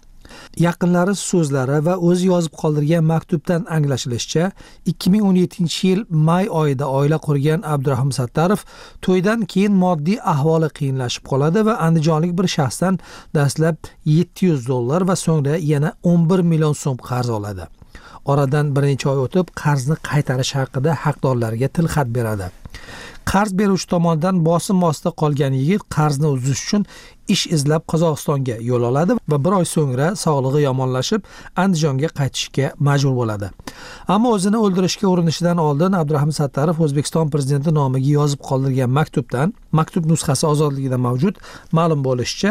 Yaqinlari so'zlari va o'zi yozib qoldirgan maktubdan anglashilishicha, 2017-yil may oyida oila qurgan Abdurahim Sattarov to'ydan keyin moddiy ahvoli qiyinlashib qoladi va andijonlik bir shaxsdan dastlab $700 va so'ngra yana 11 million so'm qarz oladi. Oradan bir necha oy o'tib, qarzni qaytarish haqida haqdorlarga tilxat beradi. Qarz beruvchi tomonidan bosim ostida qolgan yigit qarzni uzish uchun ish izlab Qozog'istonga yo'l oladi va bir oy so'ngra sog'lig'i yomonlashib, Andijonga qaytishga majbur bo'ladi. Ammo o'zini o'ldirishga urinishidan oldin Abdurahim Sattarov O'zbekiston prezidenti nomiga yozib qoldirgan maktub nusxasi ozodligida mavjud. Ma'lum bo'lishicha,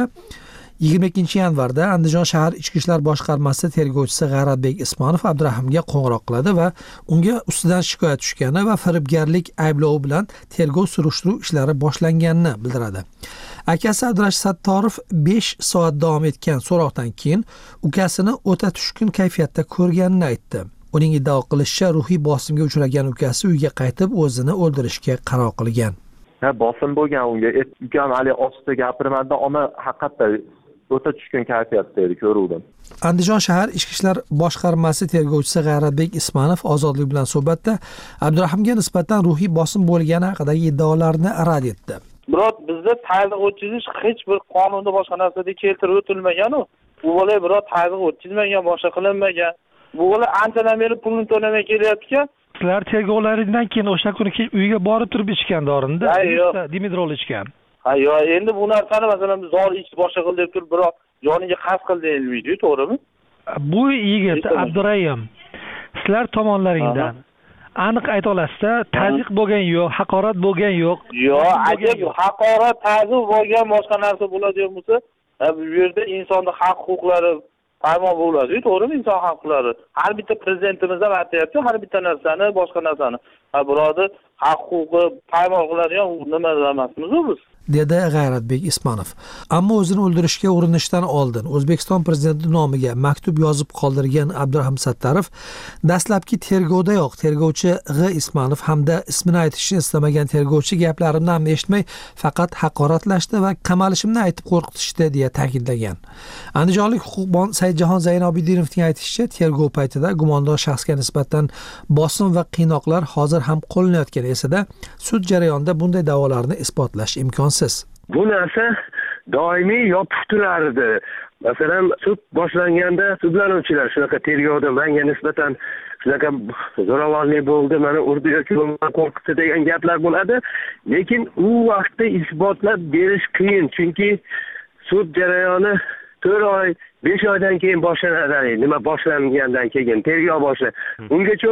22-yanvarda Andijon shahar Ichki ishlar boshqarmasi tergovchisi G'ayratbek Ismonov Abdurahimga qo'ng'iroq qiladi va unga ustidan shikoyat tushgani va firibgarlik ayblovi bilan tergov surishtiruv ishlari boshlanganini bildiradi. Akasi Abdurash Sattorov 5 soat davom etgan so'roqdan keyin ukasini o'ta tushkun kayfiyatda ko'rganini aytdi. Uning iddao qilishicha, ruhiy bosimga uchragan ukasi uyga qaytib o'zini o'ldirishga qaror qilgan. Bosim bo'lgan unga. Ukam hali ostida gapirmadi, ona haqiqatda o'ta tushkun kayfiyatda edi, ko'ruvdim. Andijon shahar Ichki ishlar boshqarmasi tergovchisi G'ayratbek Ismonov ozodlik bilan suhbatda Abdurahimga nisbatan ruhiy bosim bo'lgani haqidagi iddaolarni rad etdi. Biroq bizda tazyiq o'tkazish hech bir qonunda boshqa narsada keltirib o'tilmagan-ku. Bu bola biroq tazyiq o'tkazmagan, boshqa qilinmagan. Bu bola anchadan beri pulni to'lamay kelyapti-ku. Sizlar tergovlaringdan keyin o'sha kuni uyga borib turib ichgan dorinda, Dimidrol ichgan. Yo'q, endi bu narsani masalan biz dori ichib boshqa qil deb turib, biroq joniga qasd qil deyilmaydi, to'g'rimi? Bu yigit Abdurayim sizlar tomonlaringdan aniq ayta olasizda, tazyiq bo'lgan yo'q, haqorat bo'lgan yo'q. Yo'q, ajab haqorat, tazyiq bo'lgan boshqa narsa bo'ladigan bo'lsa, bu yerda insonning haq-huquqlari farmon bo'ladi, to'g'rimi? Inson haqlari. Har bitta prezidentimiz ham aytayapti, har bitta narsani, boshqa narsani. Birodar, haq-huquqi farmon qiladigan nima emasmiz biz? dedi G'ayratbek Ismonov. Ammo o'zini o'ldirishga urinishdan oldin O'zbekiston prezidenti nomiga maktub yozib qoldirgan Abdurahim Sattarov dastlabki tergovdayoq tergovchi G. Ismonov hamda ismini aytishni istamagan tergovchi gaplarimni ham eshitmay, faqat haqoratlashdi va qamalishimni aytib qo'rqitishdi deya ta'kidlagan. Andijonlik huquqbon Saidjahon Zaynobiddinovning aytishicha, tergov paytida gumondor shaxsga nisbatan bosim va qiynoqlar hozir ham qo'llanayotgani esida, sud jarayonida bunday da'volarni isbotlash imkonsiz. Bu narsa doimiy yopib turardi. Masalan, sud boshlanganda sudlanuvchilar shunaqa tergovda menga nisbatan shunaqa zo'ravonlik bo'ldi, meni urdi yoki qo'rqitdi degan gaplar bo'ladi. Lekin u vaqtda isbotlab berish qiyin, chunki sud jarayoni 4 oy, 5 oydan keyin boshlanadi. Nima boshlangandan keyin tergov boshlanadi. Ungacha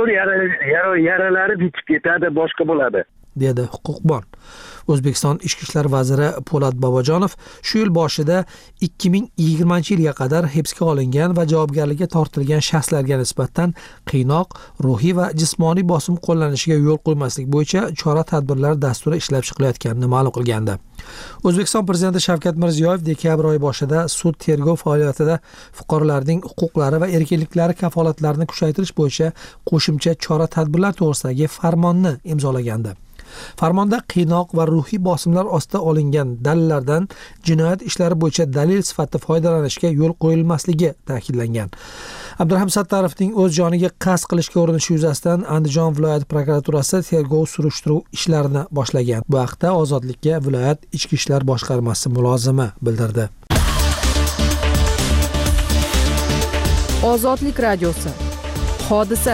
yaralari bitib ketadi, boshqa bo'ladi, dedi huquqbon. O'zbekiston Ichki ishlar vaziri Po'lat Bobojonov shu yil boshida 2020-yilga qadar hibsga olingan va javobgarlikka tortilgan shaxslarga nisbatan qiynoq, ruhiy va jismoniy bosim qo'llanishiga yo'l qo'ymaslik bo'yicha chora-tadbirlar dasturi ishlab chiqilayotganini ma'lum qilgandi. O'zbekiston prezidenti Shavkat Mirziyoyev dekabr oyi boshida sud tergov faoliyatida fuqarolarning huquqlari va erkinliklari kafolatlarini kuchaytirish bo'yicha qo'shimcha chora-tadbirlar to'g'risidagi farmonni imzolagandi. Farmonda qiynoq va ruhiy bosimlar ostida olingan dalillardan jinoyat ishlari bo'yicha dalil sifatida foydalanishga yo'l qo'yilmasligi ta'kidlangan. Abdurahim Sattarovning o'z joniga qasd qilishga urinishi yuzasidan Andijon viloyat prokuraturasi tergov surishtiruv ishlarini boshlagan. Bu haqda Ozodlikka viloyat Ichki ishlar boshqarmasi mulozimi bildirdi. Ozodlik radiosi. Hodisa.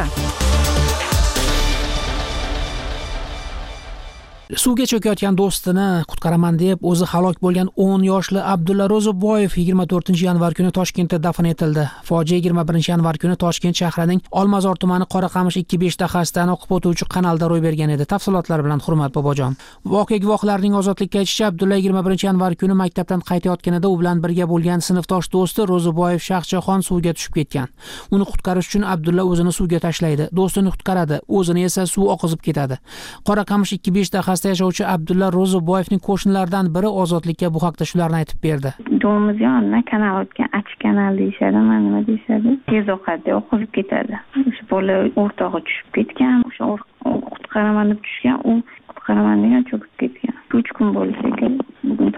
Suvga cho'kayotgan do'stini qutqaraman deb o'zi halok bo'lgan 10 yoshli Abdulla Ro'ziboyev 24-yanvar kuni Toshkentda dafn etildi. Fojia 21-yanvar kuni Toshkent shahrining Olmazor tumani Qoraqamish 2-5 dahasidan oqib o'tuvchi kanalda ro'y bergan edi. Tafsilotlar bilan Hurmat Bobojon. Voqea guvohlarining Ozodlikka aytishicha, Abdulla 21-yanvar kuni maktabdan qaytayotganida u bilan birga bo'lgan sinfdosh do'sti Ro'ziboyev Shaxchaxon suvga tushib ketgan. Uni qutqarish uchun Abdulla o'zini suvga tashlaydi, do'stini qutqaradi, o'zini esa suv oqizib ketadi. Qoraqamish 2-5 dahasi yashovchi Abdulla Ro'ziboyevning qo'shnilaridan biri Ozodlikka bu haqda shularni aytib berdi. Do'miz yonidan kanal o'tgan, achchiq kanal deyishadi, mana nima deyishadi. Tez oqadi, oqizib ketadi. O'sha bola o'rtog'i tushib ketgan, o'sha qutqaraman deb tushgan, u qutqaraman degan cho'kib ketgan. 3 kun bo'lsa kerak, bugun topishib.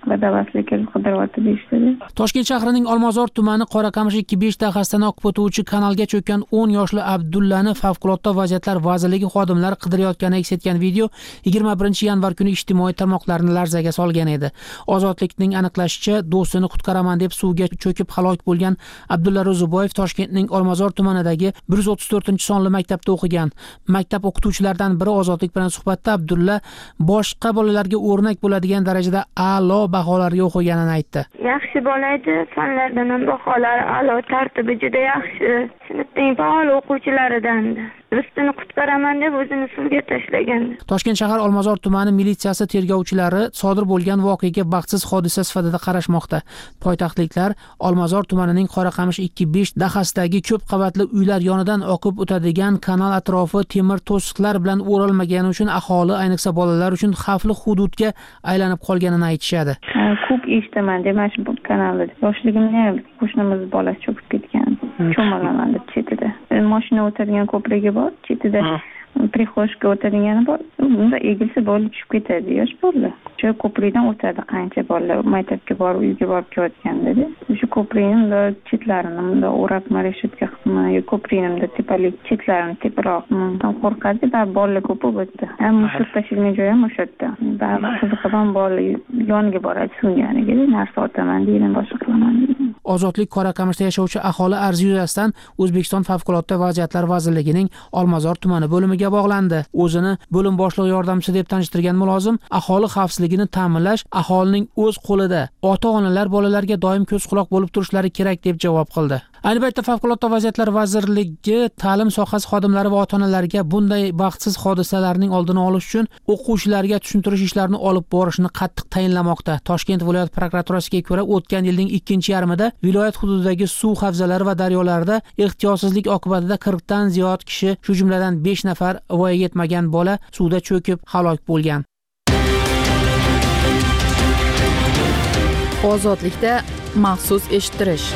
badavastlikka qidiryapti deyishdida. Toshkent shahrining Olmazor tumani Qoraqamish 2-5 daqiqasidan oqib o'tuvchi kanalga cho'kkan 10 yoshli Abdullani favqulodda vaziyatlar vazirligi xodimlari qidirayotgani aks etgan video 21-yanvar kuni ijtimoiy tarmoqlarni larzaga solgan edi. Ozodlikning aniqlashicha, do'stini qutqaraman deb suvga cho'kib halok bo'lgan Abdulla Ro'ziboyev Toshkentning Olmazor tumanidagi 134-sonli maktabda o'qigan. Maktab o'qituvchilaridan biri Ozodlik bilan suhbatda Abdulla boshqa bolalarga o'rnak bo'ladigan darajada a'lo baholarga o'qiganini aytdi. Yaxshi bola edi, fanlardan ham baholari a'lo, tartibi juda yaxshi. Sinfning faol o'quvchilaridan. Do'stini qutqaraman deb o'zini suvga tashlagan. Toshkent shahar Olmazor tumani militsiyasi tergovchilari sodir bo'lgan voqeaga baxtsiz hodisa sifatida qarashmoqda. Poytaxtliklar Olmazor tumanining Qoraqamish 2-5 dahasidagi ko'p qavatli uylar yonidan oqib o'tadigan kanal atrofi temir to'siqlar bilan o'ralmagani uchun aholi, ayniqsa bolalar uchun xavfli hududga aylanib qolganini aytishadi. Ko'p eshitaman, demak bu kanalda yoshligimda qo'shnimiz bolasi cho'kib ketgan. Cho'malaman deb chetida. Mashina o'tadigan ko'prigi bor, chetida prixoshka o'tadigani bor. Unda egilsa bola tushib ketadi, yosh bola. Shu ko'prikdan o'tadi qancha bolalar maktabga borib, uyga borib kelayotganda. Shu ko'prikning chetlarini o'rab marishatka qismi, ko'prikning tepalik chetlarini teparoq qo'rqadi, va bolalar ko'p o'tdi. Ham mushuk tashilgan joy ham o'sha yerda. Qiziqib bola yoniga boradi, suvganiga narsa otaman deyman, boshqa qilaman deyman. Ozodlik Qoraqamishda yashovchi aholi arzi yuzasidan O'zbekiston Favqulodda vaziyatlar vazirligining Olmazor tumani bo'limiga bog'landi. O'zini bo'lim boshlig'i yordamchisi deb tanishtirgan mulozim aholi xavfsizligini ta'minlash aholining o'z qo'lida. Ota-onalar bolalarga doim ko'z-quloq bo'lib turishlari kerak deb javob qildi. Ayni paytda Favqulodda vaziyatlar vazirligi ta'lim sohasi xodimlari va ota-onalarga bunday baxtsiz hodisalarning oldini olish uchun o'quvchilarga tushuntirish ishlarini olib borishni qattiq tayinlamoqda. Toshkent viloyat prokuraturasiga ko'ra, o'tgan yilning 2-yarmida viloyat hududidagi suv havzalari va daryolarda ehtiyotsizlik oqibatida 40 dan ziyod kishi, shu jumladan 5 nafar voyaga yetmagan bola suvda cho'kib halok bo'lgan. Ozodlikda maxsus eshittirish.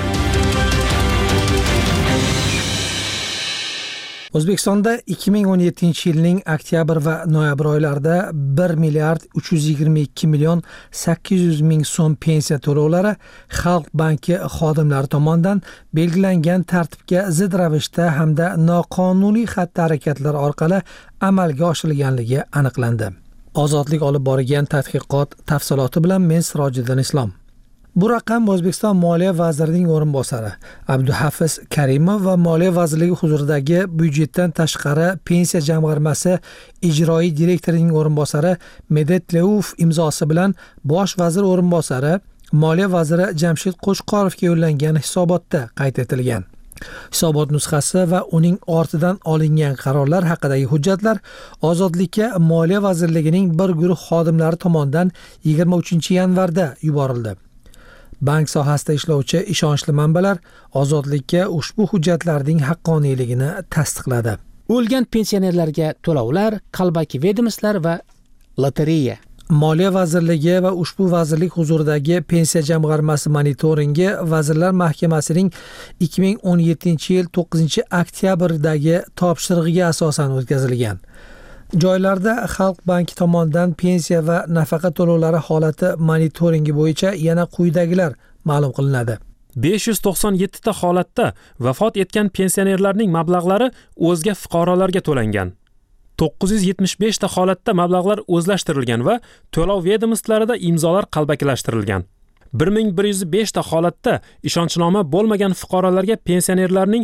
O'zbekistonda 2017-yilning oktyabr va noyabr oylarida 1 milliard 322 million 800 ming so'm pensiya to'lovlari Xalq banki xodimlari tomonidan belgilangan tartibga zid ravishda hamda noqonuniy xatti-harakatlar orqali amalga oshirilganligi aniqlandi. Ozodlik olib borgan tadqiqot tafsiloti bilan men Sirojiddin Islom. Bu raqam O'zbekiston Moliya vazirining o'rinbosari Abduhafiz Karimov va Moliya vazirligi huzuridagi byudjetdan tashqari pensiya jamg'armasi ijroiy direktorining o'rinbosari Medet Leuf imzosi bilan bosh vazir o'rinbosari Moliya vaziri Jamshid Qo'chqorovga yo'llangan hisobotda qayd etilgan. Hisobot nusxasi va uning ortidan olingan qarorlar haqidagi hujjatlar Ozodlikka Moliya vazirligining bir guruh xodimlari tomonidan 23-yanvarda yuborildi. Bank sohasida ishlovchi ishonchli manbalar Ozodlikka ushbu hujjatlarning haqqoniyligini tasdiqladi. O'lgan pensionerlarga to'lovlar, qalbaki vedomostlar va lotereya. Moliya vazirligi va ushbu vazirlik huzuridagi pensiya jamg'armasi monitoringi Vazirlar Mahkamasining 2017-yil 9-oktyabrdagi topshirig'iga asosan o'tkazilgan. Joylarda Xalq banki tomonidan pensiya va nafaqa to'lovlari holati monitoringi bo'yicha yana quyidagilar ma'lum qilinadi. 597 ta holatda vafot etgan pensionerlarning mablag'lari o'zga fuqarolarga to'langan. 975 ta holatda mablag'lar o'zlashtirilgan va to'lov vedomostlarida imzolar qalbakilashtirilgan. 1105 ta holatda ishonchnoma bo'lmagan fuqarolarga pensionerlarning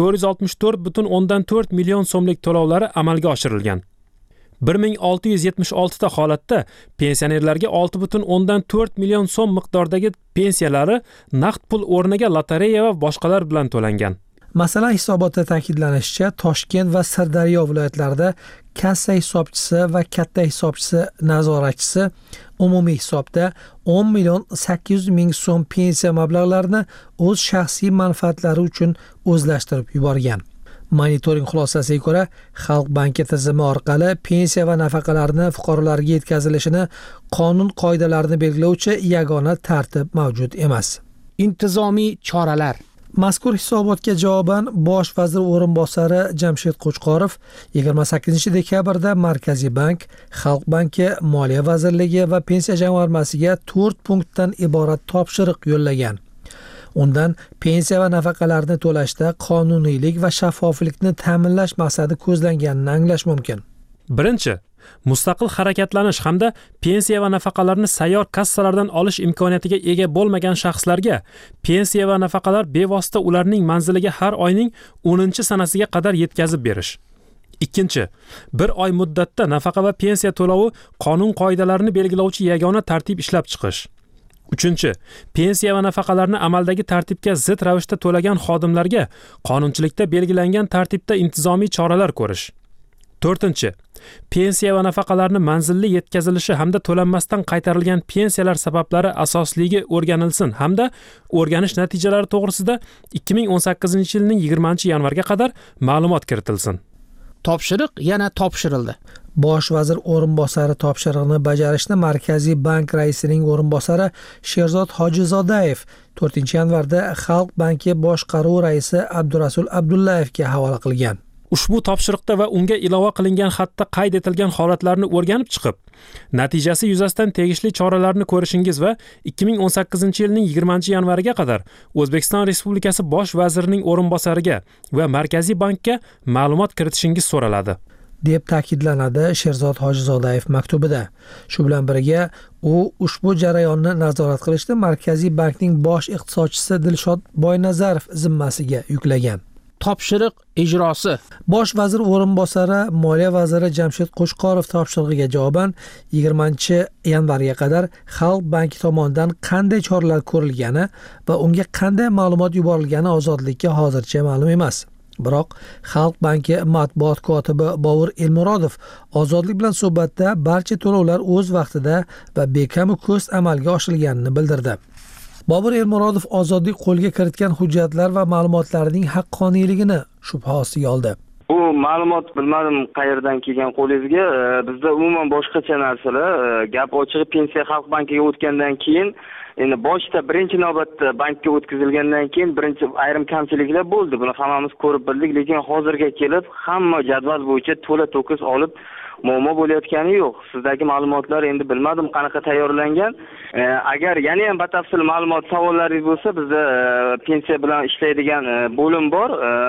464,4 million so'mlik to'lovlari amalga oshirilgan. 1676 ta holatda pensionerlarga 6,4 million so'm miqdordagi pensiyalari naqd pul o'rniga lotereya va boshqalar bilan to'langan. Masalan, hisobotda ta'kidlanishicha, Toshkent va Sirdaryo viloyatlarida kassa hisobchisi va katta hisobchisi nazoratchisi umumiy hisobda 10 million 800 ming so'm pensiya mablag'larini o'z shaxsiy manfaatlari uchun o'zlashtirib yuborgan. Monitoring xulosasiga ko'ra, Xalq banki tizimi orqali pensiya va nafaqalarni fuqarolarga yetkazilishini qonun qoidalarini belgilovchi yagona tartib mavjud emas. Intizomiy choralar. Mazkur hisobotga javoban bosh vazir o'rinbosari Jamshid Qo'chqorov 28 dekabrda Markaziy bank, Xalq banki, Moliya vazirligi va Pensiya jamg'armasiga 4 punktdan iborat topshiriq yo'llagan. Undan pensiya va nafaqalarni to'lashda qonuniylik va shaffoflikni ta'minlash maqsadi ko'zlanganini anglash mumkin. Birinchi, mustaqil harakatlanish hamda pensiya va nafaqalarni sayyor kassalardan olish imkoniyatiga ega bo'lmagan shaxslarga pensiya va nafaqalar bevosita ularning manziliga har oyning 10-sanasiga qadar yetkazib berish. Ikkinchi, bir oy muddatda nafaqa va pensiya to'lovi qonun qoidalarini belgilovchi yagona tartib ishlab chiqish. Uchinchi, pensiya va nafaqalarni amaldagi tartibga zid ravishda to'lagan xodimlarga qonunchilikda belgilangan tartibda intizomiy choralar ko'rish. To'rtinchi, pensiya va nafaqalarni manzilli yetkazilishi hamda to'lanmasdan qaytarilgan pensiyalar sabablari asosligi o'rganilsin hamda o'rganish natijalari to'g'risida 2018 yilning 20-yanvarga qadar ma'lumot kiritilsin. Topshiriq yana topshirildi. Bosh vazir o'rinbosari topshiriqni bajarishni Markaziy bank raisining o'rinbosari Sherzod Hojizodayev 4-yanvarda Xalq banki boshqaruvi raisi Abdurasul Abdullayevga havola qilgan. Ushbu topshiriqda va unga ilova qilingan xatda qayd etilgan holatlarni o'rganib chiqib, natijasi yuzasidan tegishli choralarni ko'rishingiz va 2018 yilning 20-yanvariga qadar O'zbekiston Respublikasi bosh vazirining o'rinbosariga va Markaziy bankka ma'lumot kiritishingiz so'raladi, deb ta'kidlanadi Sherzod Hojizodayev maktubida. Shu bilan birga u ushbu jarayonni nazorat qilishni Markaziy bankning bosh iqtisodchisi Dilshod Boynazarov zimmasiga yuklagan. Topshiriq ijrosi. Bosh vazir o'rinbosari Moliya vaziri Jamshid Qo'chqorov topshirig'iga javoban 20-yanvarga qadar Xalq banki tomonidan qanday choralar ko'rilgani va unga qanday ma'lumot yuborilgani ozodlikka hozircha ma'lum emas. Biroq Xalq banki matbuot kotibi Bobur Elmurodov ozodlik bilan suhbatda barcha to'lovlar o'z vaqtida va bekamu ko'st amalga oshirilganini bildirdi. Bobur Elmurodov ozodlik qo'lga kiritgan hujjatlar va ma'lumotlarning haqqoniyligini shubha ostiga oldi. Bu ma'lumot bilmadim qayerdan kelgan qo'lingizga. Bizda umuman boshqacha narsalar. Gap ochig'i pensiya Xalq bankiga o'tgandan keyin, endi boshda birinchi navbatda bankka o'tkazilgandan keyin birinchi ayrim kamchiliklar bo'ldi. Buni hammamiz ko'rib bildik, lekin hozirga kelib hamma jadval bo'yicha to'la to'kis olib muammo bo'layotgani yo'q. Sizdagi ma'lumotlar endi bilmadim qanaqa tayyorlangan. Agar yana ham batafsil ma'lumot savollaringiz bo'lsa, bizda pensiya bilan ishlaydigan bo'lim bor.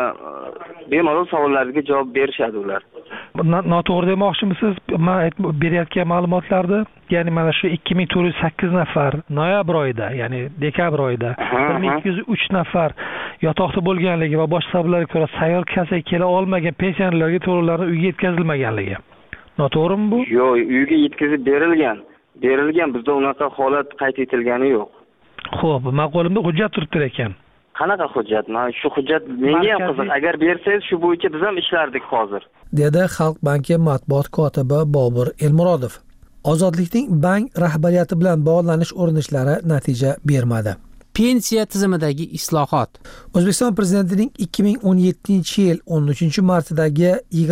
Bemalol savollaringizga javob berishadi ular. Noto'g'ri demoqchimisiz? Men berayotgan ma'lumotlarda, ya'ni mana shu 2408 nafar noyabr oyida, ya'ni dekabr oyida 1203 nafar yotoqda bo'lganligi va boshqa sabablarga ko'ra sayyor kassaga kela olmagan pensionerlarga to'lovlarni uyga yetkazilmaganligi. Noto'g'rimi bu? Yo'q, uyga yetkazib berilgan. Bizda unaqa holat qayd etilgani yo'q. Xo'p, men qo'limda hujjat turibdi ekan. Qanaqa hujjat? Mana shu hujjat menga ham qiziq. Agar bersangiz, shu bo'yicha biz ham ishlardik hozir, dedi Xalq banki matbuot kotibi Bobur Elmurodov. Ozodlikning bank rahbariyati bilan bog'lanish urinishlari natija bermadi. Pensiya tizimidagi islohot. O'zbekiston prezidentining 2017-yil 13-martdagi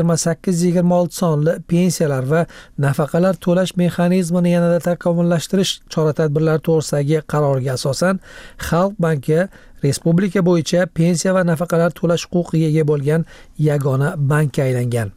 28-26 sonli pensiyalar va nafaqalar to'lash mexanizmini yanada takomillashtirish chora-tadbirlari to'g'risidagi qaroriga asosan Xalq banki respublika bo'yicha pensiya va nafaqalar to'lash huquqiga ega bo'lgan yagona bankka aylangan.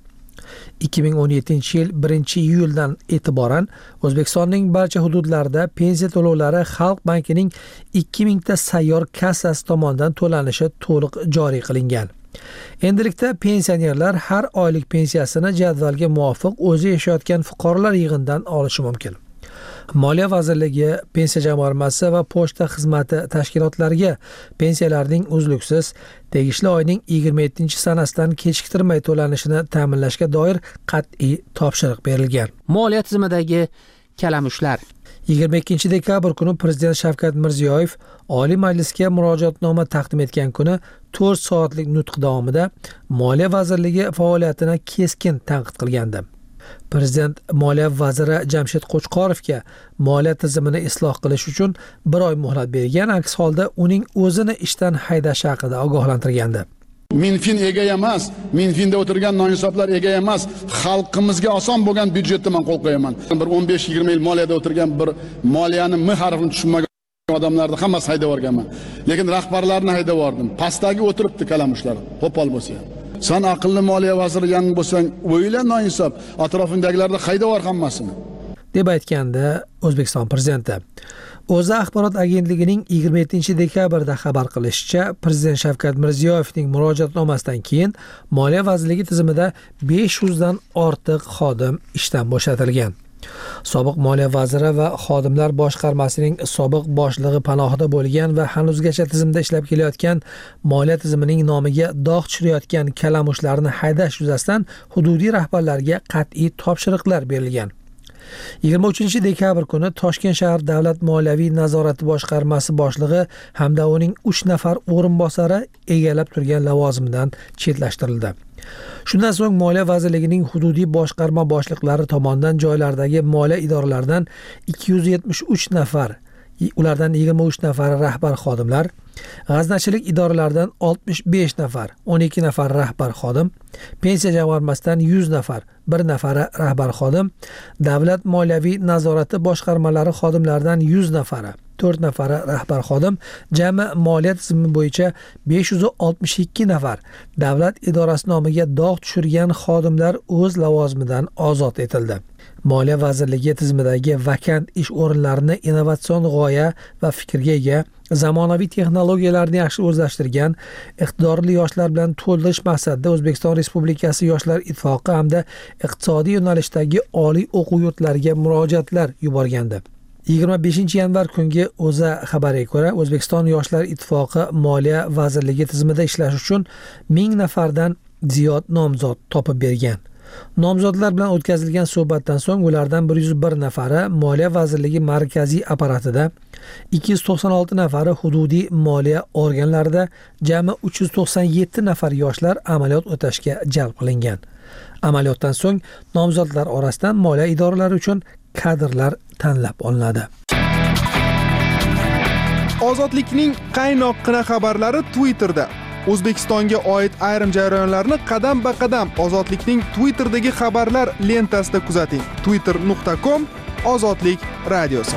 2017-yil 1-iyuldan e'tiboran O'zbekistonning barcha hududlarida pensiya to'lovlari Xalq bankining 2000 ta sayyor kassasi tomonidan to'lanishi to'liq joriy qilingan. Endilikda pensionerlar har oylik pensiyasini jadvalga muvofiq o'zi yashayotgan fuqarolar yig'inidan olishi mumkin. Moliya vazirligi, pensiya jamg'armasi va pochta xizmati tashkilotlariga pensiyalarning uzluksiz tegishli oyning 27-sanasidan kechiktirmay to'lanishini ta'minlashga doir qat'iy topshiriq berilgan. Moliya tizimidagi kalamushlar. 22 dekabr kuni Prezident Shavkat Mirziyoyev Oliy Majlisga murojaatnoma taqdim etgan kuni 4 soatlik nutq davomida Moliya vazirligi faoliyatini keskin tanqid qilgandi. Prezident Moliya vaziri Jamshid Qo'chqorovga moliya tizimini isloh qilish uchun 1 oy muhlat bergan, aks holda uning o'zini ishdan haydash haqida ogohlantirgandi. Minfin ega emas, Minfinda o'tirgan noinsoblar ega emas, xalqimizga oson bo'lgan byudjetda men qo'l qo'yaman. Bir 15-20 yil moliyada o'tirgan bir moliyani m harfini tushunmagan Odamlarni hammasi haydab yuborganman. Lekin rahbarlarni haydab yubordim. Pastdagi o'tiribdi kalamushlar, qo'pol bo'lsa ham. Sen aqlli moliya vaziri yangi bo'lsang, o'yla noinsof, atrofindagilarni haydab yubor hammasini. deb aytganda O'zbekiston prezidenti. O'zA axborot agentligining 27-dekabrda xabar qilishicha, Prezident Shavkat Mirziyoyevning murojaatnomasidan keyin Moliya vazirligi tizimida 500 dan ortiq xodim ishdan bo'shatilgan. Sobiq moliya vaziri va xodimlar boshqarmasining sobiq boshlig'i panohida bo'lgan va hanuzgacha tizimda ishlab kelayotgan moliya tizimining nomiga dog' tushirayotgan kalamushlarni haydash yuzasidan hududiy rahbarlarga qat'iy topshiriqlar berilgan. 23-dekabr kuni Toshkent shahar davlat moliyaviy nazorati boshqarmasi boshlig'i hamda uning 3 nafar o'rinbosari egallab turgan lavozimidan chetlashtirildi. Shundan so'ng Moliya vazirligining hududiy boshqarma boshliqlari tomonidan joylardagi moliya idoralaridan 273 nafar, ulardan 23 nafari rahbar xodimlar, g'aznachilik idoralaridan 65 nafar, 12 nafar rahbar xodim, pensiya jamg'armasidan 100 nafar, 1 nafari rahbar xodim, davlat moliyaviy nazorati boshqarmalari xodimlaridan 100 nafari, 4 nafari rahbar xodim, jami moliya tizimi bo'yicha 562 nafar davlat idorasi nomiga dog' tushirgan xodimlar o'z lavozimidan ozod etildi. Moliya vazirligi tizimidagi vakant ish o'rinlarini innovatsion g'oya va fikrga ega, zamonaviy texnologiyalarni yaxshi o'zlashtirgan, iqtidorli yoshlar bilan to'ldirish maqsadida O'zbekiston Respublikasi Yoshlar ittifoqi hamda iqtisodiy yo'nalishdagi oliy o'quv yurtlariga murojaatlar yuborgandi. 25-yanvar kungi O'zA xabariga ko'ra, O'zbekiston Yoshlar ittifoqi Moliya vazirligi tizimida ishlash uchun 1000 nafardan ziyod nomzod topib bergan. Nomzodlar bilan o'tkazilgan suhbatdan so'ng ulardan 101 nafari Moliya vazirligi markaziy apparatida, 296 nafari hududiy moliya organlarida, jami 397 nafar yoshlar amaliyot o'tashga jalb qilingan. Amaliyotdan so'ng nomzodlar orasidan moliya idoralari uchun kadrlar tanlab olinadi. Ozodlikning qaynoqqina xabarlari Twitterda. O'zbekistonga oid ayrim jarayonlarni qadam-ba-qadam Ozodlikning Twitterdagi xabarlar lentasida kuzating. twitter.com/ozodlik radiosi.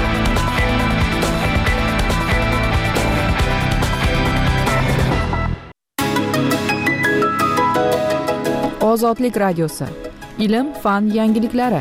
Ozodlik radiosi. Ilm, fan yangiliklari.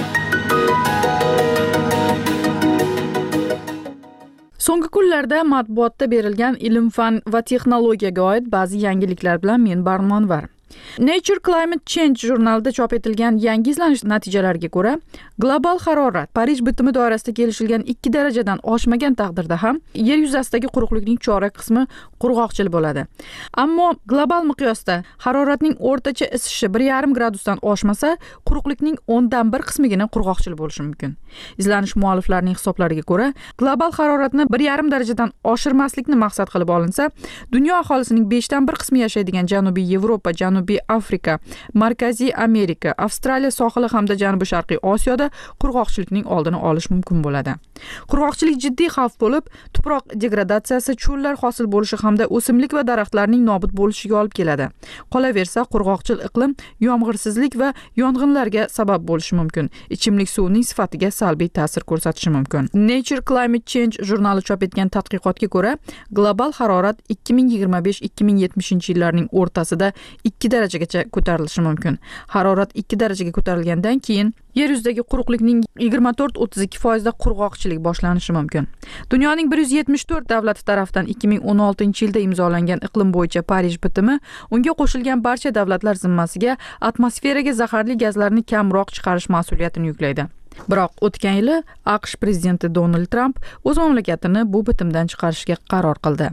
So'nggi kunlarda matbuotda berilgan ilm-fan va texnologiyaga oid ba'zi yangiliklar bilan men barmonvar. Nature Climate Change jurnalida chop etilgan yangi izlanish natijalariga ko'ra, global harorat Parij bitimi doirasida kelishilgan 2 darajadan oshmagan taqdirda ham yer yuzasidagi quruqlikning chorak qismi qurg'oqchil bo'ladi. Ammo global miqyosda haroratning o'rtacha isishi 1,5 gradusdan oshmasa, quruqlikning 1/10 qismigina qurg'oqchil bo'lishi mumkin. Izlanish mualliflarining hisoblariga ko'ra, global haroratni 1,5 darajadan oshirmaslikni maqsad qilib olinsa, dunyo aholisining 5/1 qismi yashaydigan Janubiy Yevropa, Janubiy Afrika, Markaziy Amerika, Avstraliya sohili hamda Janubiy Sharqiy Osiyoda qurg'oqchilikning oldini olish mumkin bo'ladi. Qurg'oqchilik jiddiy xavf bo'lib, tuproq degradatsiyasi, cho'llar hosil bo'lishi hamda o'simlik va daraxtlarning nobud bo'lishiga olib keladi. Qolaversa, qurg'oqchil iqlim yomg'irsizlik va yong'inlarga sabab bo'lishi mumkin. Ichimlik suvining sifatiga salbiy ta'sir ko'rsatishi mumkin. Nature Climate Change jurnali chop etgan tadqiqotga ko'ra, global harorat 2025-2070 yillarning o'rtasida 2 darajagacha ko'tarilishi mumkin. Harorat 2 darajaga ko'tarilgandan keyin yer yuzidagi quruqlikning 24-32% qurg'oqchilik boshlanishi mumkin. Dunyoning 174 davlati tomonidan 2016-yilda imzolangan iqlim bo'yicha Parij bitimi unga qo'shilgan barcha davlatlar zimmasiga atmosferaga zaharli gazlarni kamroq chiqarish mas'uliyatini yuklaydi. Biroq o'tgan yili AQSh prezidenti Donald Trump o'z mamlakatini bu bitimdan chiqarishga qaror qildi.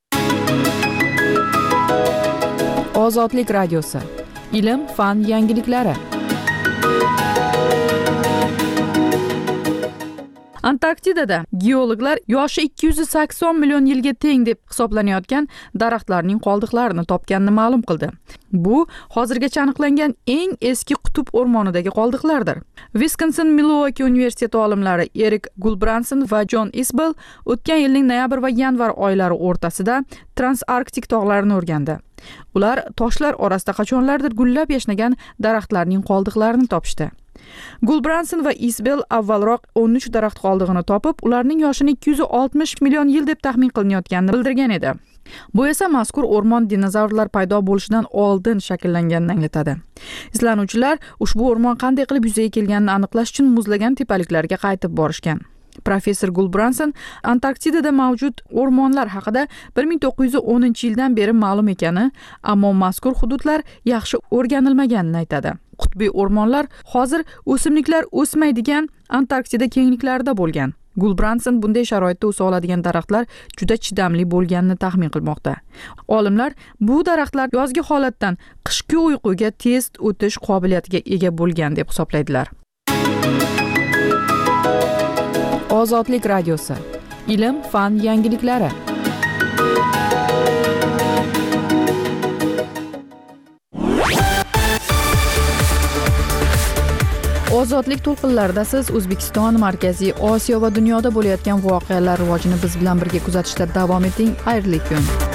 Ozodlik radiosi. Ilm, fan yangiliklari. Antarktidada geologlar yoshi 280 million yilga teng deb hisoblanayotgan daraxtlarning qoldiqlarini topganini ma'lum qildi. Bu hozirgacha aniqlangan eng eski qutb o'rmonidagi qoldiqlardir. Wisconsin-Milwaukee universiteti olimlari Erik Gulbranson va John Isbell o'tgan yilning noyabr va yanvar oylari o'rtasida Transanktik tog'larini o'rgandi. Ular toshlar orasida qachonlardir gullab yashnagan daraxtlarning qoldiqlarini topishdi. Gulbranson va Isbel avvalroq 13 daraxt qoldig'ini topib, ularning yoshini 260 million yil deb taxmin qilinayotganini bildirgan edi. Bu esa mazkur o'rmon dinozavrlar paydo bo'lishidan oldin shakllanganini anglatadi. Izlanuvchilar ushbu o'rmon qanday qilib yuzaga kelganini aniqlash uchun muzlagan tepaliklarga qaytib borishgan. Professor Gulbranson Antarktidada mavjud o'rmonlar haqida 1910-yildan beri ma'lum ekani, ammo mazkur hududlar yaxshi o'rganilmaganini aytadi. Qutbiy o'rmonlar hozir o'simliklar o'smaydigan Antarktida kengliklarida bo'lgan. Gulbranson bunday sharoitda o'sa oladigan daraxtlar juda chidamli bo'lganini taxmin qilmoqda. Olimlar bu daraxtlar yozgi holatdan qishki uyquga tez o'tish qobiliyatiga ega bo'lgan deb hisoblaydilar. Ozodlik radiosi. Ilm, fan yangiliklari. Ozodlik to'lqinlarida siz O'zbekiston, Markaziy Osiyo va dunyoda bo'layotgan voqealar rivojini biz bilan birga kuzatishda davom eting. Xayrli kun.